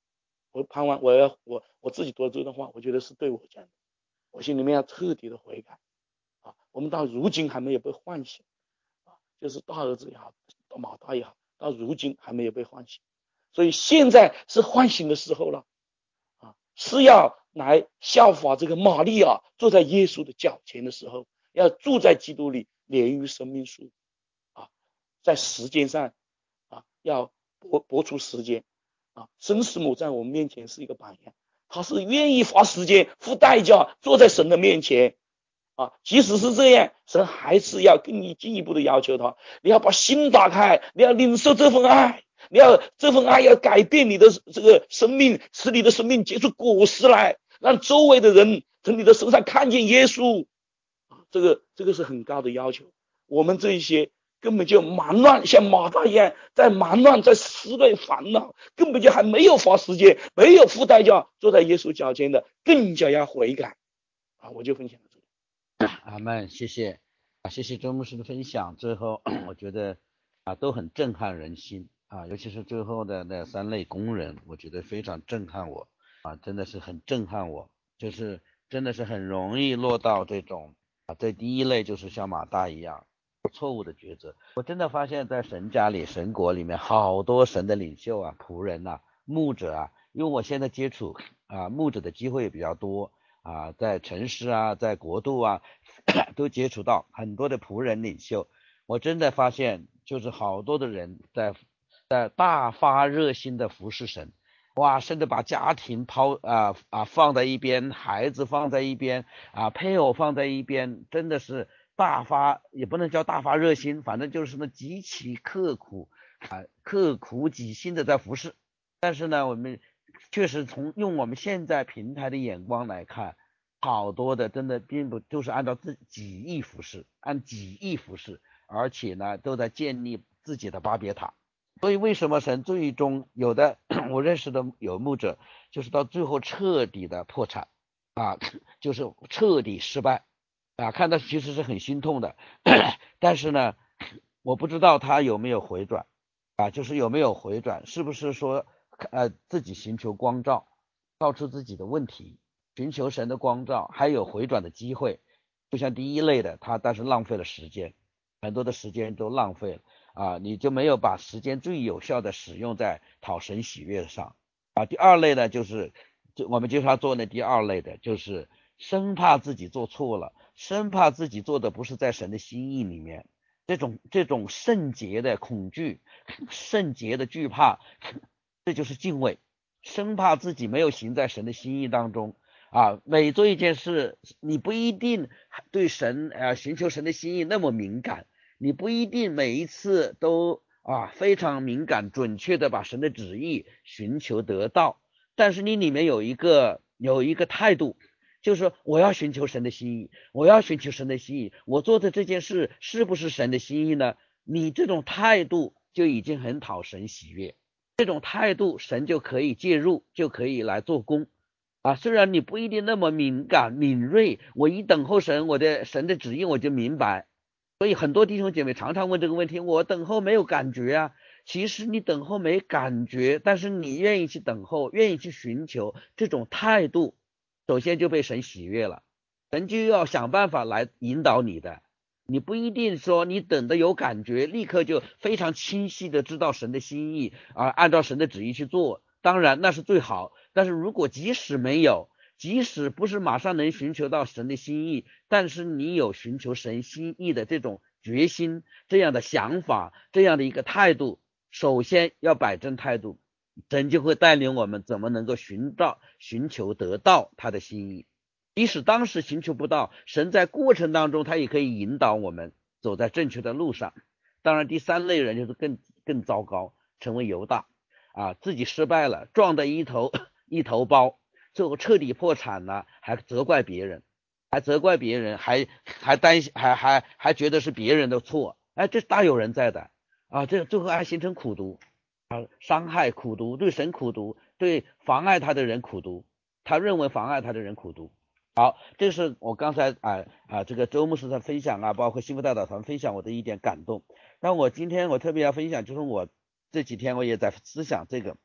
我盼望我自己读这段话，我觉得是对我讲的，我心里面要彻底的悔改啊。我们到如今还没有被唤醒啊，就是大儿子也好，马大也好，到如今还没有被唤醒，所以现在是唤醒的时候了啊，是要来效法这个玛利亚坐在耶稣的脚前的时候，要住在基督里，连于生命树啊，在时间上啊要拨出时间啊。孙师母在我们面前是一个榜样，他是愿意花时间付代价坐在神的面前啊。即使是这样，神还是要跟你进一步的要求他，你要把心打开，你要领受这份爱，你要这份爱要改变你的这个生命，使你的生命结出果实来，让周围的人从你的身上看见耶稣。这个是很高的要求。我们这一些根本就忙乱，像马大一样在忙乱，在思虑烦恼，根本就还没有花时间，没有付代价坐在耶稣脚前的，更加要悔改啊！我就分享到这里。 阿们，谢谢谢谢周牧师的分享。最后我觉得都很震撼人心尤其是最后的那3类工人，我觉得非常震撼我真的是很震撼我，就是真的是很容易落到这种这第一类，就是像马大一样错误的抉择。我真的发现在神家里神国里面好多神的领袖仆人牧者因为我现在接触牧者的机会也比较多在城市在国度都接触到很多的仆人领袖。我真的发现就是好多的人在大发热心的服侍神甚至把家庭放在一边，孩子放在一边配偶放在一边，真的是大发，也不能叫大发热心，反正就是极其刻苦己心的在服侍。但是呢，我们确实用我们现在平台的眼光来看，好多的真的并不就是按照己意服侍，而且呢都在建立自己的巴别塔。所以为什么神最终有的我认识的有牧者就是到最后彻底的破产就是彻底失败看到其实是很心痛的但是呢我不知道他有没有回转就是有没有回转，是不是说自己寻求光照，照出自己的问题，寻求神的光照，还有回转的机会。就像第一类的但是浪费了时间，很多的时间都浪费了你就没有把时间最有效的使用在讨神喜悦上第二类呢，就是我们经常做的第二类的，就是生怕自己做错了，生怕自己做的不是在神的心意里面，这种圣洁的恐惧，圣洁的惧怕，这就是敬畏，生怕自己没有行在神的心意当中每做一件事，你不一定对神寻求神的心意那么敏感，你不一定每一次都非常敏感准确的把神的旨意寻求得到，但是你里面有一个态度，就是说我要寻求神的心意，我做的这件事是不是神的心意呢？你这种态度就已经很讨神喜悦，这种态度神就可以介入，就可以来做工虽然你不一定那么敏感敏锐，我一等候神，神的旨意我就明白。所以很多弟兄姐妹常常问这个问题，我等候没有感觉其实你等候没感觉，但是你愿意去等候，愿意去寻求，这种态度首先就被神喜悦了，神就要想办法来引导你的。你不一定说你等的有感觉，立刻就非常清晰的知道神的心意按照神的旨意去做，当然那是最好。但是如果即使没有，即使不是马上能寻求到神的心意，但是你有寻求神心意的这种决心，这样的想法，这样的一个态度，首先要摆正态度，神就会带领我们怎么能够寻求得到他的心意。即使当时寻求不到，神在过程当中他也可以引导我们走在正确的路上。当然第三类人就是更糟糕，成为犹大自己失败了，撞得一头包，最后彻底破产了，还责怪别人，还担心还觉得是别人的错，这大有人在的这最后还形成苦毒伤害苦毒，对神苦毒，对妨碍他的人苦毒，他认为妨碍他的人苦毒。好，这是我刚才这个周牧师的分享包括幸福大导团分享我的一点感动。但我今天我特别要分享，就是我这几天我也在思想这个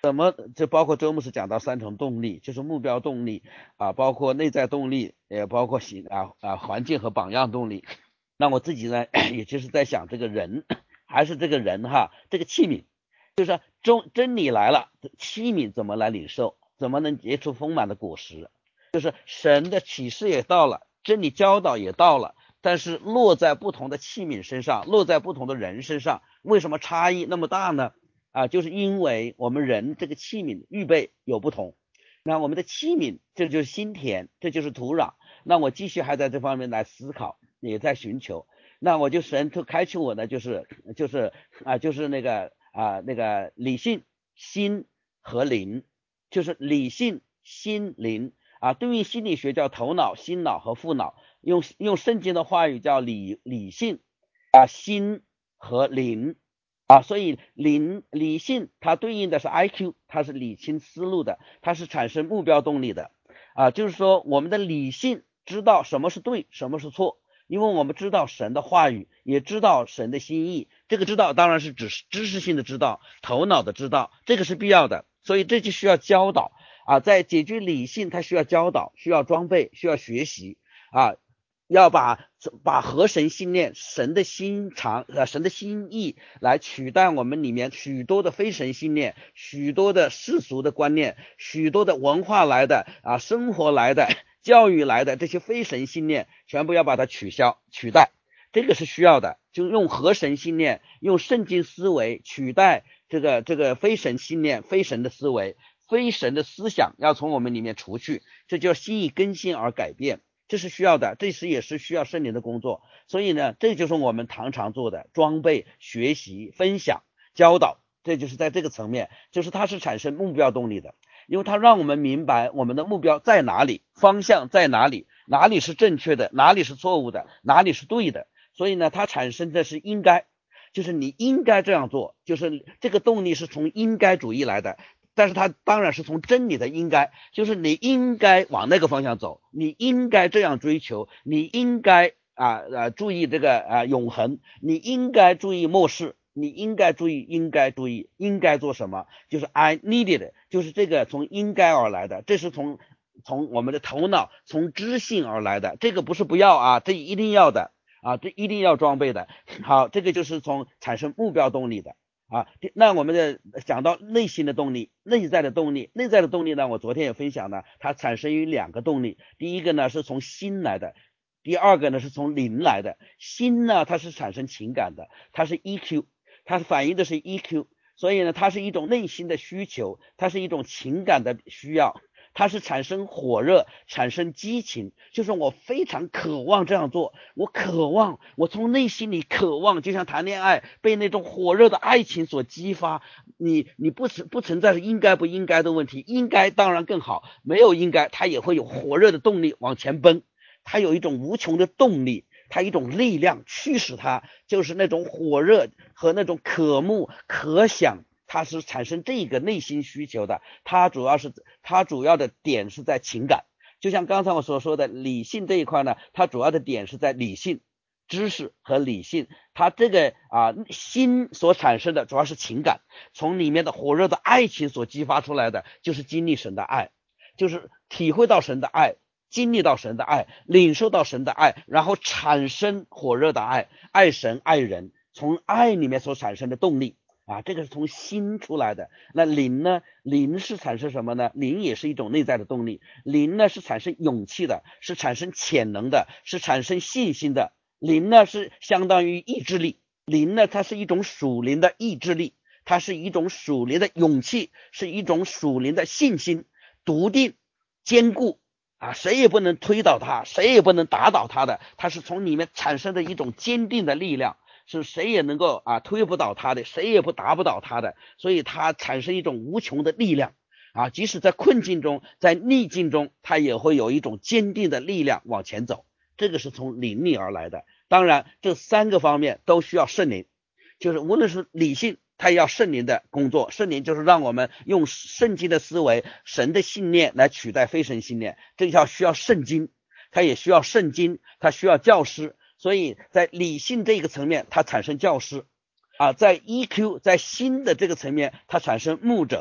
这包括周牧师讲到3种动力，就是目标动力啊，包括内在动力，也包括环境和榜样动力。那我自己呢，也就是在想这个人，还是这个人哈，这个器皿，就是真理来了，器皿怎么来领受，怎么能结出丰满的果实？就是神的启示也到了，真理教导也到了，但是落在不同的器皿身上，落在不同的人身上，为什么差异那么大呢？就是因为我们人这个器皿预备有不同。那我们的器皿，这就是心田，这就是土壤。那我继续还在这方面来思考，也在寻求。那我就神就开启我呢，就是那个理性、心和灵，就是理性、心、灵对应心理学叫头脑、心脑和腹脑，用圣经的话语叫理性心和灵所以理性它对应的是 IQ， 它是理清思路的，它是产生目标动力的就是说我们的理性知道什么是对，什么是错，因为我们知道神的话语，也知道神的心意。这个知道当然是指知识性的知道，头脑的知道，这个是必要的，所以这就需要教导在解决理性，它需要教导，需要装备，需要学习要把合神心念、神的心肠神的心意来取代我们里面许多的非神心念，许多的世俗的观念，许多的文化来的生活来的，教育来的这些非神心念，全部要把它取代，这个是需要的，就用合神心念，用圣经思维取代这个非神心念、非神的思维、非神的思想，要从我们里面除去，这叫心意更新而改变。这是需要的，这是也是需要圣灵的工作。所以呢，这就是我们常做的装备、学习、分享、教导，这就是在这个层面，就是它是产生目标动力的，因为它让我们明白我们的目标在哪里，方向在哪里，哪里是正确的，哪里是错误的，哪里是对的。所以呢，它产生的是应该，就是你应该这样做，就是这个动力是从应该主义来的。但是它当然是从真理的应该，就是你应该往那个方向走，你应该这样追求，你应该注意这个永恒，你应该注意末世，你应该注意应该做什么，就是 I needed， 就是这个从应该而来的，这是从我们的头脑从知性而来的，这个不是不要这一定要的这一定要装备的。好，这个就是从产生目标动力的。那我们讲到内心的动力，内在的动力呢，我昨天也分享了，它产生于2个动力，第一个呢是从心来的，第二个呢是从灵来的。心呢它是产生情感的，它是 EQ， 它反映的是 EQ， 所以呢它是一种内心的需求，它是一种情感的需要，它是产生火热，产生激情，就是我非常渴望这样做，我从内心里渴望，就像谈恋爱被那种火热的爱情所激发，你不存在是应该不应该的问题，应该当然更好，没有应该它也会有火热的动力往前奔，它有一种无穷的动力，它一种力量驱使它，就是那种火热和那种渴慕可想，它是产生这个内心需求的，它主要的点是在情感，就像刚才我所说的理性这一块呢，它主要的点是在理性、知识和理性，它这个心所产生的主要是情感，从里面的火热的爱情所激发出来的，就是经历神的爱，就是体会到神的爱，经历到神的爱，领受到神的爱，然后产生火热的爱，爱神爱人，从爱里面所产生的动力这个是从心出来的。那灵呢？灵是产生什么呢？灵也是一种内在的动力。灵呢是产生勇气的，是产生潜能的，是产生信心的。灵呢是相当于意志力，灵呢它是一种属灵的意志力，它是一种属灵的勇气，是一种属灵的信心，笃定坚固谁也不能推倒它，谁也不能打倒它的，它是从里面产生的一种坚定的力量，是谁也能够推不倒他的，谁也不打不倒他的，所以它产生一种无穷的力量即使在困境中，在逆境中，它也会有一种坚定的力量往前走，这个是从灵力而来的。当然这3个方面都需要圣灵，就是无论是理性，它也要圣灵的工作，圣灵就是让我们用圣经的思维、神的信念来取代非神信念，这叫需要圣经，它也需要圣经，它需要教师，所以在理性这个层面它产生教师在 EQ 在心的这个层面它产生牧者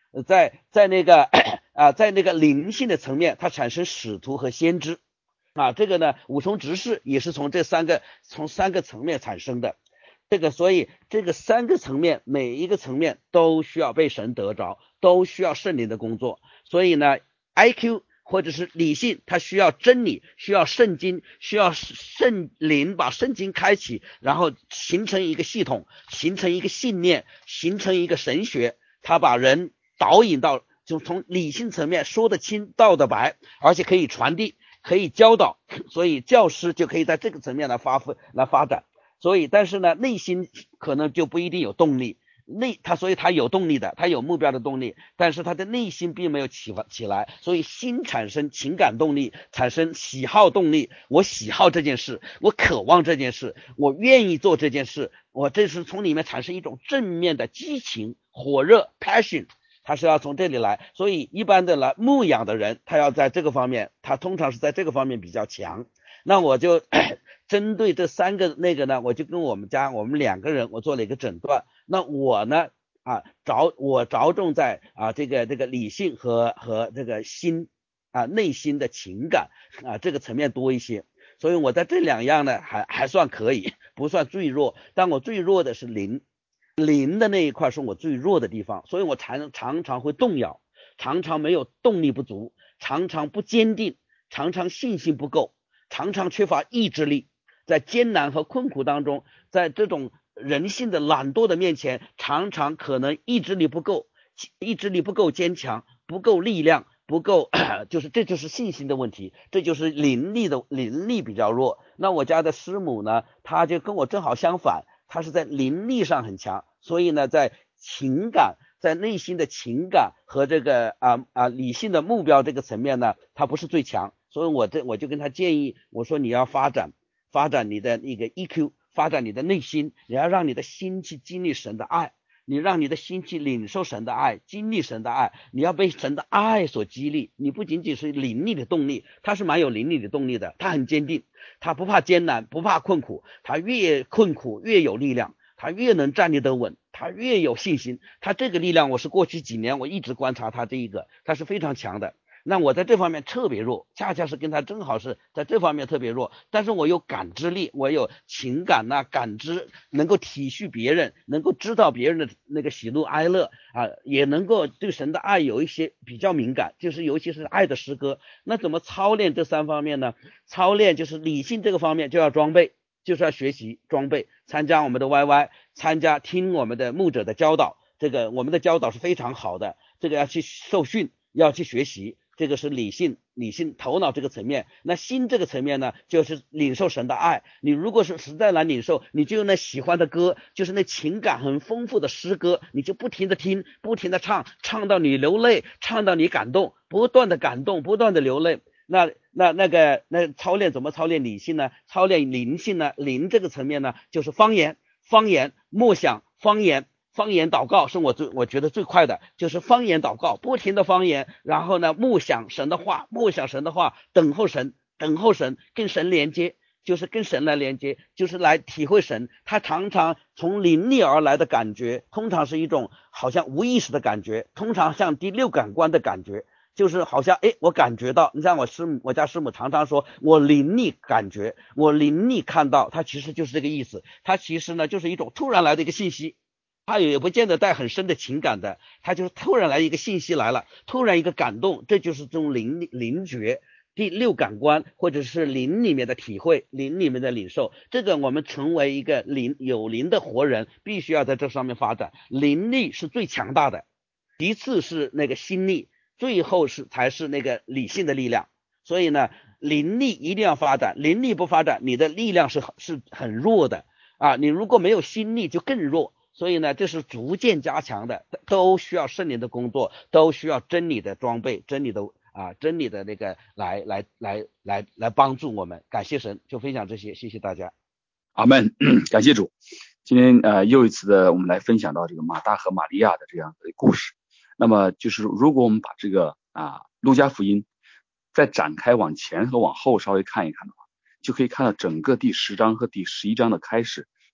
在那个在那个灵性的层面，它产生使徒和先知这个呢五重执事也是从三个层面产生的。所以这个3个层面，每一个层面都需要被神得着，都需要圣灵的工作。所以呢 IQ 或者是理性，它需要真理，需要圣经，需要圣灵把圣经开启，然后形成一个系统，形成一个信念，形成一个神学，它把人导引到就从理性层面说得清道得白，而且可以传递，可以教导，所以教师就可以在这个层面来发展。所以但是呢内心可能就不一定有动力，所以他有动力的，他有目标的动力，但是他的内心并没有起来，所以心产生情感动力，产生喜好动力，我喜好这件事，我渴望这件事，我愿意做这件事，我这是从里面产生一种正面的激情火热 passion， 他是要从这里来。所以一般的来牧养的人，他要在这个方面，他通常是在这个方面比较强。那我就针对这3个那个呢，我就跟我们2个人我做了一个诊断。那我呢着重在这个理性和这个心内心的情感这个层面多一些。所以我在这2样呢还算可以，不算最弱，但我最弱的是灵的那一块是我最弱的地方，所以我常常会动摇，常常没有动力不足，常常不坚定，常常信心不够，常常缺乏意志力，在艰难和困苦当中，在这种人性的懒惰的面前，常常可能意志力不够坚强，不够力量，不够这就是信心的问题，这就是灵力比较弱。那我家的师母呢，她就跟我正好相反，她是在灵力上很强，所以呢在情感，在内心的情感和这个理性的目标这个层面呢，她不是最强。所以我就跟他建议，我说你要发展你的那个 EQ， 发展你的内心，你要让你的心去经历神的爱，你让你的心去领受神的爱，经历神的爱，你要被神的爱所激励。你不仅仅是灵力的动力，他是蛮有灵力的动力的，他很坚定，他不怕艰难，不怕困苦，他越困苦越有力量，他越能站立得稳，他越有信心。他这个力量我是过去几年我一直观察他他是非常强的。那我在这方面特别弱，恰恰是跟他正好是在这方面特别弱，但是我有感知力，我有情感感知，能够体恤别人，能够知道别人的那个喜怒哀乐也能够对神的爱有一些比较敏感，就是尤其是爱的诗歌。那怎么操练这3方面呢？操练就是理性这个方面就要装备，就是要学习装备，参加我们的 YY， 参加听我们的牧者的教导，这个我们的教导是非常好的，这个要去受训，要去学习，这个是理性头脑这个层面。那心这个层面呢，就是领受神的爱。你如果是实在来领受，你就用那喜欢的歌，就是那情感很丰富的诗歌，你就不停的听，不停的唱到你流泪，唱到你感动，不断的感动，不断的流泪。那操练怎么操练理性呢？操练灵性呢？灵这个层面呢，就是方言默想，方言祷告是我觉得最快的，就是方言祷告，不停的方言，然后呢默想神的话，等候神，跟神连接，就是跟神来连接，就是来体会神。他常常从灵力而来的感觉，通常是一种好像无意识的感觉，通常像第6感官的感觉，就是好像我感觉到，你像我家师母常常说我灵力感觉，我灵力看到，他其实就是这个意思。他其实呢就是一种突然来的一个信息，他也不见得带很深的情感的，他就是突然来一个信息来了，突然一个感动，这就是这种灵觉，第6感官或者是灵里面的体会，灵里面的领受。这个我们成为一个有灵的活人，必须要在这上面发展。灵力是最强大的，其次是那个心力，最后才是那个理性的力量。所以呢灵力一定要发展，灵力不发展，你的力量是很弱的你如果没有心力就更弱。所以呢这是逐渐加强的，都需要圣灵的工作，都需要真理的装备，真理的那个来帮助我们。感谢神，就分享这些，谢谢大家。 阿们，感谢主。今天又一次的我们来分享到这个马大和玛利亚的这样的故事。那么就是如果我们把这个路加福音再展开往前和往后稍微看一看的话，就可以看到整个第10章和第11章的开始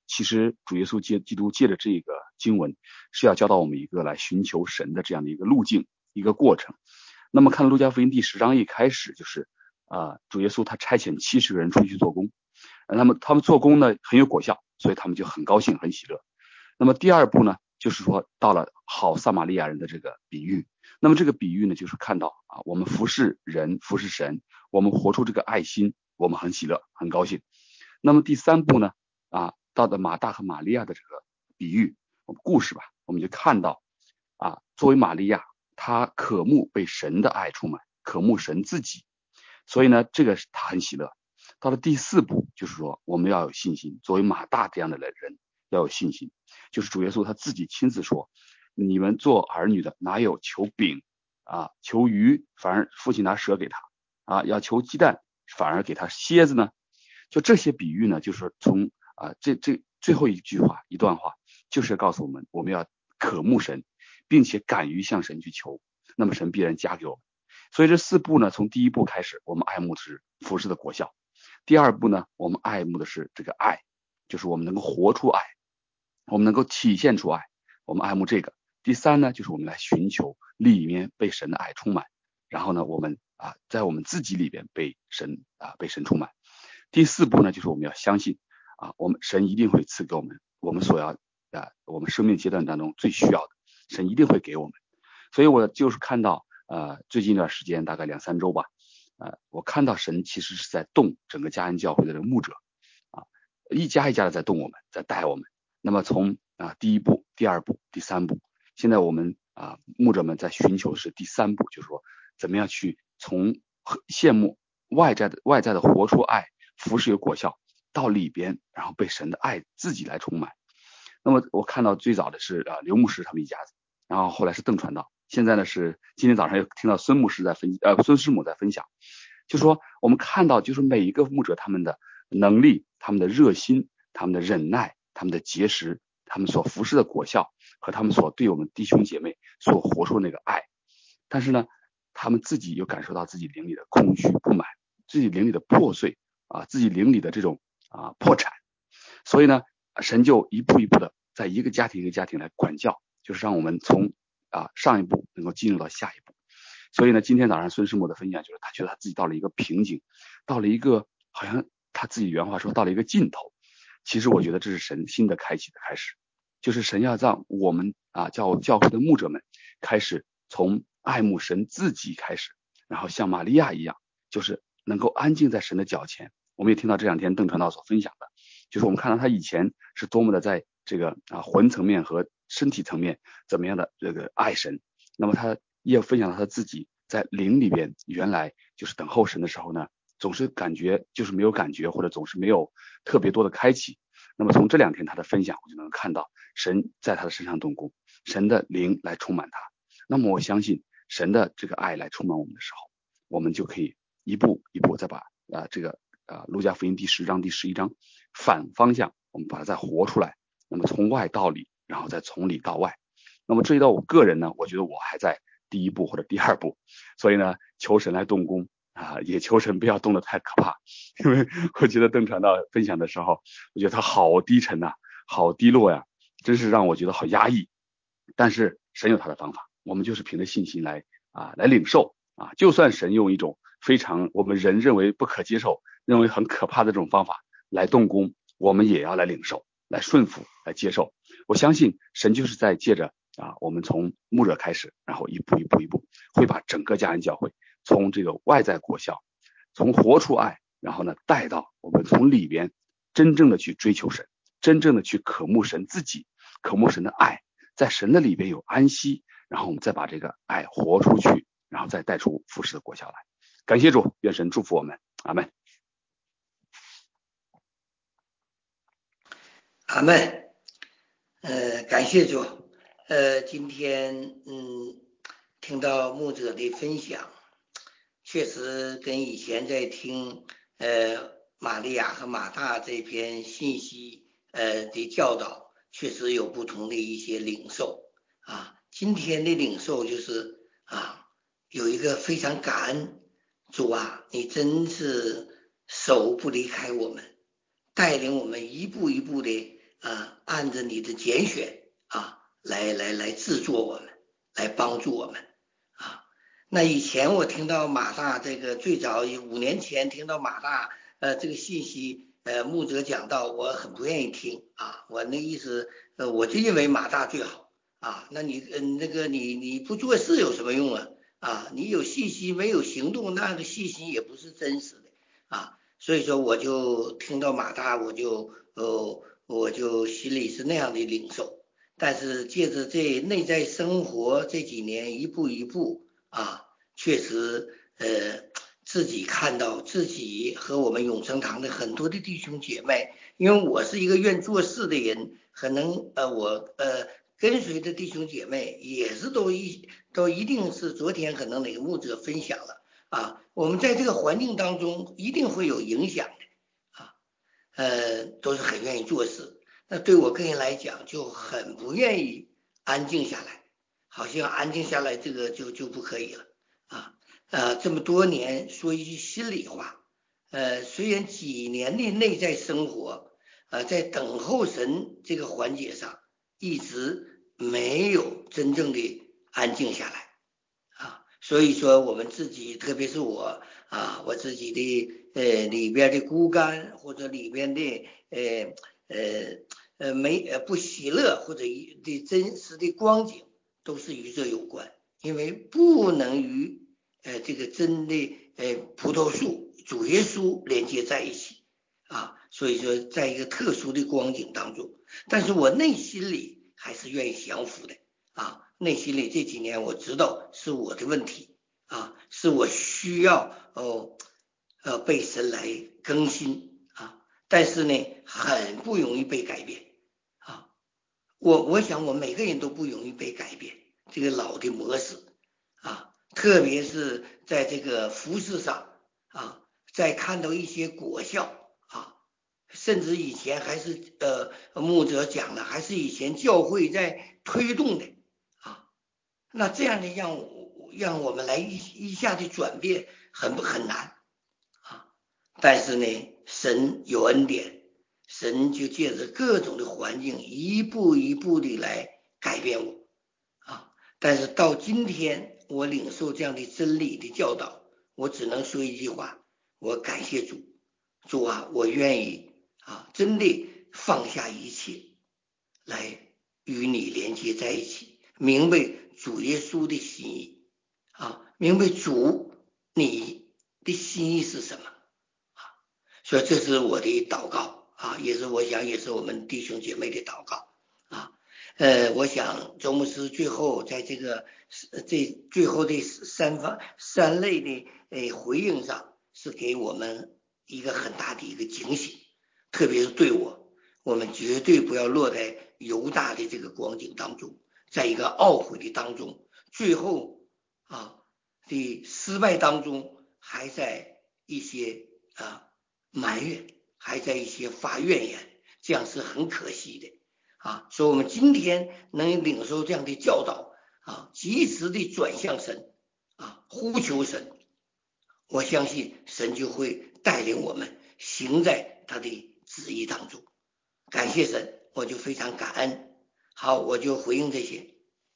其实主耶稣基督借着这个经文是要教导我们一个来寻求神的这样的一个路径，一个过程。那么看路加福音第10章一开始就是主耶稣他差遣70个人出去做工，那么他们做工呢很有果效，所以他们就很高兴很喜乐。那么第二步呢，就是说到了好撒玛利亚人的这个比喻。那么这个比喻呢，就是看到我们服侍人服侍神，我们活出这个爱心，我们很喜乐很高兴。那么第3步呢到的马大和玛利亚的这个比喻故事吧，我们就看到作为玛利亚，她渴慕被神的爱充满，渴慕神自己，所以呢这个她很喜乐。到了第4步，就是说我们要有信心，作为马大这样的人要有信心，就是主耶稣他自己亲自说，你们做儿女的哪有求饼求鱼反而父亲拿蛇给他要求鸡蛋反而给他蝎子呢？就这些比喻呢，就是从这最后一段话，就是告诉我们，我们要渴慕神，并且敢于向神去求，那么神必然加给我们。所以这4步呢，从第1步开始，我们爱慕的是服侍的果效；第2步呢，我们爱慕的是这个爱，就是我们能够活出爱，我们能够体现出爱，我们爱慕这个。第3呢，就是我们来寻求里面被神的爱充满，然后呢，我们在我们自己里边被神充满。第4步呢，就是我们要相信我们神一定会赐给我们我们所要我们生命阶段当中最需要的，神一定会给我们。所以我就是看到最近一段时间大概2-3周吧，我看到神其实是在动整个嘉恩教会的这个牧者一家一家的在动我们，在带我们。那么从第1步、第2步、第3步，现在我们牧者们在寻求的是第3步，就是说怎么样去从羡慕外在的活出爱，服侍有果效，到里边然后被神的爱自己来充满。那么我看到最早的是刘牧师他们一家子，然后后来是邓传道，现在呢是今天早上又听到孙师母在分享，就说我们看到就是每一个牧者他们的能力，他们的热心，他们的忍耐，他们的节食，他们所服侍的果效和他们所对我们弟兄姐妹所活出的那个爱，但是呢他们自己又感受到自己灵里的空虚不满，自己灵里的破碎自己灵里的这种破产，所以呢神就一步一步的在一个家庭一个家庭来管教，就是让我们从上一步能够进入到下一步。所以呢今天早上孙师母的分享就是他觉得他自己到了一个瓶颈，到了一个好像他自己原话说到了一个尽头。其实我觉得这是神新的开启的开始，就是神要让我们教会的牧者们开始从爱慕神自己开始，然后像玛利亚一样，就是能够安静在神的脚前。我们也听到这2天邓传道所分享的，就是我们看到他以前是多么的在这个魂层面和身体层面怎么样的这个爱神，那么他也分享到他自己在灵里边原来就是等候神的时候呢，总是感觉就是没有感觉，或者总是没有特别多的开启。那么从这2天他的分享，我就能看到神在他的身上动工，神的灵来充满他。那么我相信神的这个爱来充满我们的时候，我们就可以一步一步再把这个路加福音第10章第11章反方向我们把它再活出来，那么从外到里，然后再从里到外。那么至于到我个人呢，我觉得我还在第1步或者第2步，所以呢求神来动工也求神不要动得太可怕。因为我觉得邓传道分享的时候，我觉得他好低沉好低落呀，真是让我觉得好压抑。但是神有他的方法，我们就是凭着信心来领受就算神用一种非常我们人认为不可接受，认为很可怕的这种方法来动工，我们也要来领受，来顺服，来接受。我相信神就是在借着我们从牧者开始，然后一步一步会把整个嘉恩教会从这个外在果效，从活出爱，然后呢带到我们从里边真正的去追求神，真正的去渴慕神自己，渴慕神的爱，在神的里边有安息，然后我们再把这个爱活出去，然后再带出服侍的果效来。感谢主，愿神祝福我们，阿们。 阿们。感谢主。今天听到牧者的分享，确实跟以前在听玛利亚和马大这篇信息的教导确实有不同的一些领受今天的领受就是有一个非常感恩，主你真是手不离开我们，带领我们一步一步的按着你的拣选来制作我们，来帮助我们那以前我听到马大这个最早5年前听到马大这个信息，牧者讲到，我很不愿意听我那意思我就认为马大最好那你你不做事有什么用你有信息没有行动，那个信息也不是真实的所以说我就听到马大，我就心里是那样的领受。但是借着这内在生活这几年一步一步确实自己看到自己和我们永生堂的很多的弟兄姐妹，因为我是一个愿做事的人，可能我跟随的弟兄姐妹也是都一定是昨天可能哪个牧者分享了我们在这个环境当中一定会有影响的都是很愿意做事。那对我个人来讲就很不愿意安静下来，好像安静下来这个就不可以了这么多年说一句心里话虽然几年的内在生活在等候神这个环节上一直没有真正的安静下来所以说我们自己特别是我自己的里边的枯干或者里边的不喜乐或者的真实的光景都是与这有关，因为不能与这个真的葡萄树主耶稣连接在一起所以说在一个特殊的光景当中，但是我内心里还是愿意降服的内心里这几年我知道是我的问题是我需要被神来更新但是呢很不容易被改变我想我每个人都不容易被改变这个老的模式特别是在这个服事上在看到一些果效甚至以前还是牧者讲的还是以前教会在推动的那这样的让我们来一下的转变很难但是呢神有恩典，神就借着各种的环境一步一步的来改变我但是到今天我领受这样的真理的教导，我只能说一句话，我感谢主我愿意真的放下一切来与你连接在一起，明白主耶稣的心意明白主你的心意是什么所以这是我的祷告也是我想也是我们弟兄姐妹的祷告我想周牧师最后在这最后的三类的回应上是给我们一个很大的一个警醒，特别是对我们绝对不要落在犹大的这个光景当中，在一个懊悔的当中，最后的失败当中还在一些埋怨，还在一些发怨言，这样是很可惜的所以我们今天能领受这样的教导及时的转向神呼求神，我相信神就会带领我们行在他的旨意当中。感谢神，我就非常感恩。好，我就回应这些。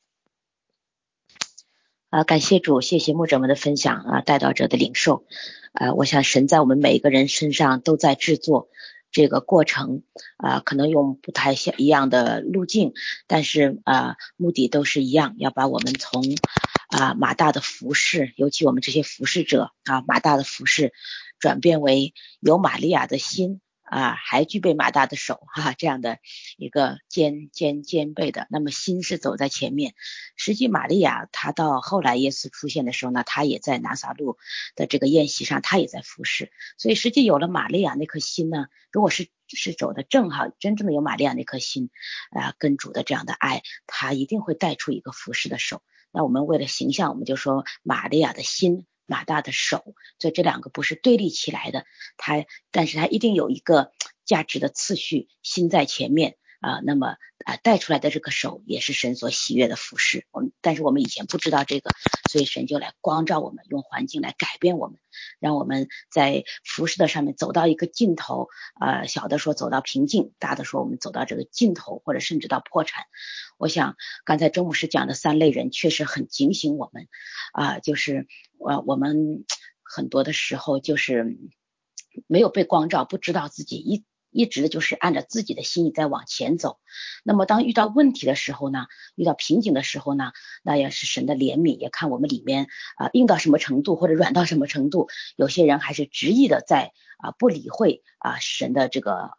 感谢主，谢谢牧者们的分享带导者的领受我想神在我们每一个人身上都在制作这个过程可能用不太一样的路径，但是目的都是一样，要把我们从马大的服事，尤其我们这些服事者马大的服事转变为有玛利亚的心还具备马大的手这样的一个兼备的，那么心是走在前面。实际玛利亚她到后来耶稣出现的时候呢，她也在拿撒路的这个宴席上，她也在服侍，所以实际有了玛利亚那颗心呢，如果是走的正好，真正的有玛利亚那颗心跟主的这样的爱，她一定会带出一个服侍的手。那我们为了形象，我们就说玛利亚的心，马大的手，所以这两个不是对立起来的，但是它一定有一个价值的次序，心在前面那么带出来的这个手也是神所喜悦的服饰。但是我们以前不知道这个，所以神就来光照我们，用环境来改变我们，让我们在服饰的上面走到一个尽头，小的说走到瓶颈，大的说我们走到这个尽头，或者甚至到破产。我想刚才周牧师讲的3类人确实很警醒我们，就是我们很多的时候就是没有被光照，不知道自己一直就是按照自己的心意在往前走。那么当遇到问题的时候呢，遇到瓶颈的时候呢，那也是神的怜悯，也看我们里面硬到什么程度或者软到什么程度。有些人还是执意的在不理会神的这个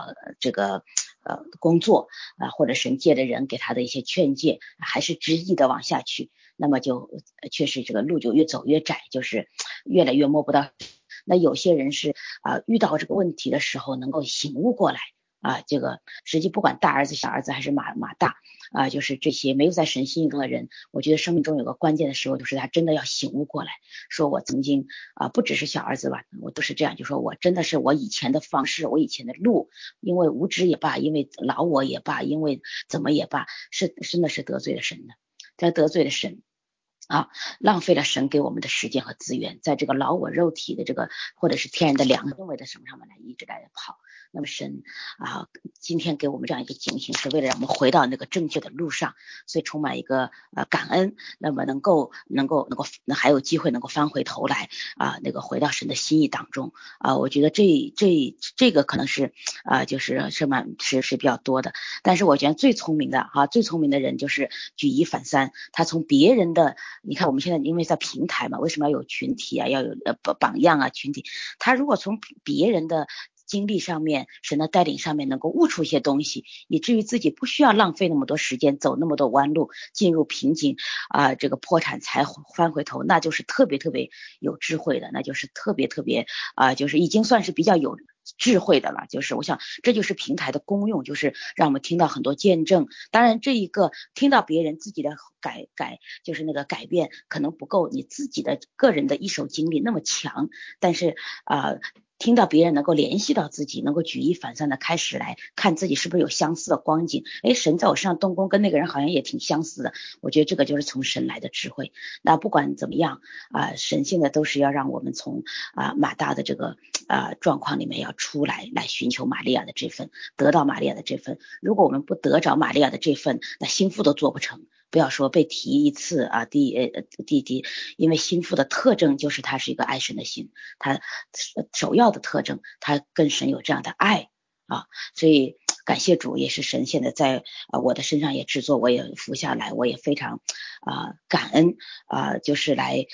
工作或者神借的人给他的一些劝诫，还是执意的往下去，那么就确实这个路就越走越窄，就是越来越摸不到。那有些人是遇到这个问题的时候能够醒悟过来这个实际不管大儿子小儿子还是马大就是这些没有在神心意中的人，我觉得生命中有个关键的时候，就是他真的要醒悟过来，说我曾经不只是小儿子吧，我都是这样，就说我真的是我以前的方式，我以前的路，因为无知也罢，因为老我也罢，因为怎么也罢，真的是得罪了神的，在得罪了神浪费了神给我们的时间和资源，在这个老我肉体的这个或者是天然的良认为的什么上面来一直在跑。那么神今天给我们这样一个警醒，是为了让我们回到那个正确的路上，所以充满一个感恩，那么能够还有机会能够翻回头来那个回到神的心意当中我觉得这个可能是就是是比较多的。但是我觉得最聪明的人就是举一反三，他从别人的，你看我们现在因为在平台嘛，为什么要有群体要有榜样群体，他如果从别人的经历上面，神的带领上面能够悟出一些东西，以至于自己不需要浪费那么多时间走那么多弯路进入瓶颈这个破产才翻回头，那就是特别特别有智慧的，那就是特别特别就是已经算是比较有智慧的了。就是我想这就是平台的功用，就是让我们听到很多见证。当然这一个听到别人自己的就是那个改变可能不够你自己的个人的一手经历那么强，但是听到别人能够联系到自己，能够举一反三的开始来看自己是不是有相似的光景，神在我身上动工跟那个人好像也挺相似的，我觉得这个就是从神来的智慧。那不管怎么样神现在都是要让我们从马大的这个状况里面要出来寻求玛利亚的这份，得到玛利亚的这份。如果我们不得着玛利亚的这份，那心腹都做不成。不要说被提一次因为心腹的特征就是他是一个爱神的心，他首要的特征他跟神有这样的爱所以感谢主，也是神现在在我的身上也制作，我也服下来，我也非常感恩就是来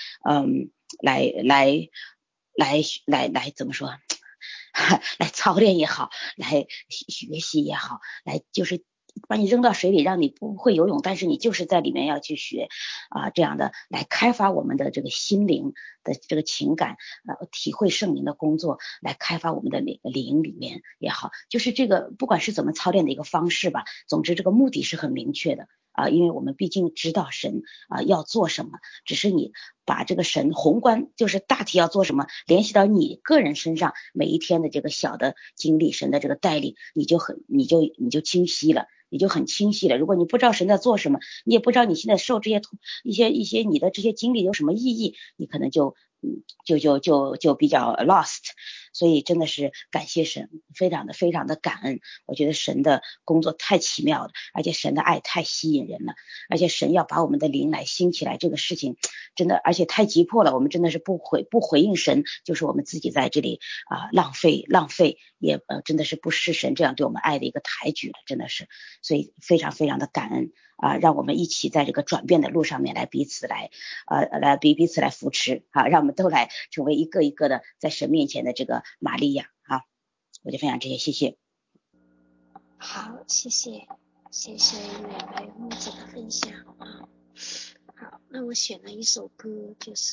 怎么说来操练也好，来学习也好，来就是把你扔到水里，让你不会游泳，但是你就是在里面要去学这样的来开发我们的这个心灵的这个情感体会圣灵的工作，来开发我们的灵里面也好，就是这个不管是怎么操练的一个方式吧，总之这个目的是很明确的因为我们毕竟知道神要做什么，只是你把这个神宏观就是大体要做什么联系到你个人身上每一天的这个小的经历，神的这个带领，你就清晰了，你就很清晰了。如果你不知道神在做什么，你也不知道你现在受这些一些你的这些经历有什么意义，你可能就比较 lost。所以真的是感谢神，非常的感恩。我觉得神的工作太奇妙了，而且神的爱太吸引人了，而且神要把我们的灵来兴起来，这个事情真的而且太急迫了。我们真的是不回应神，就是我们自己在这里浪费，也真的是不是神这样对我们爱的一个抬举了，真的是。所以非常的感恩让我们一起在这个转变的路上面来彼此来扶持让我们都来成为一个一个的在神面前的这个玛利亚我就分享这些，谢谢。 好，谢谢2位牧者的分享好，那我选了一首歌，就是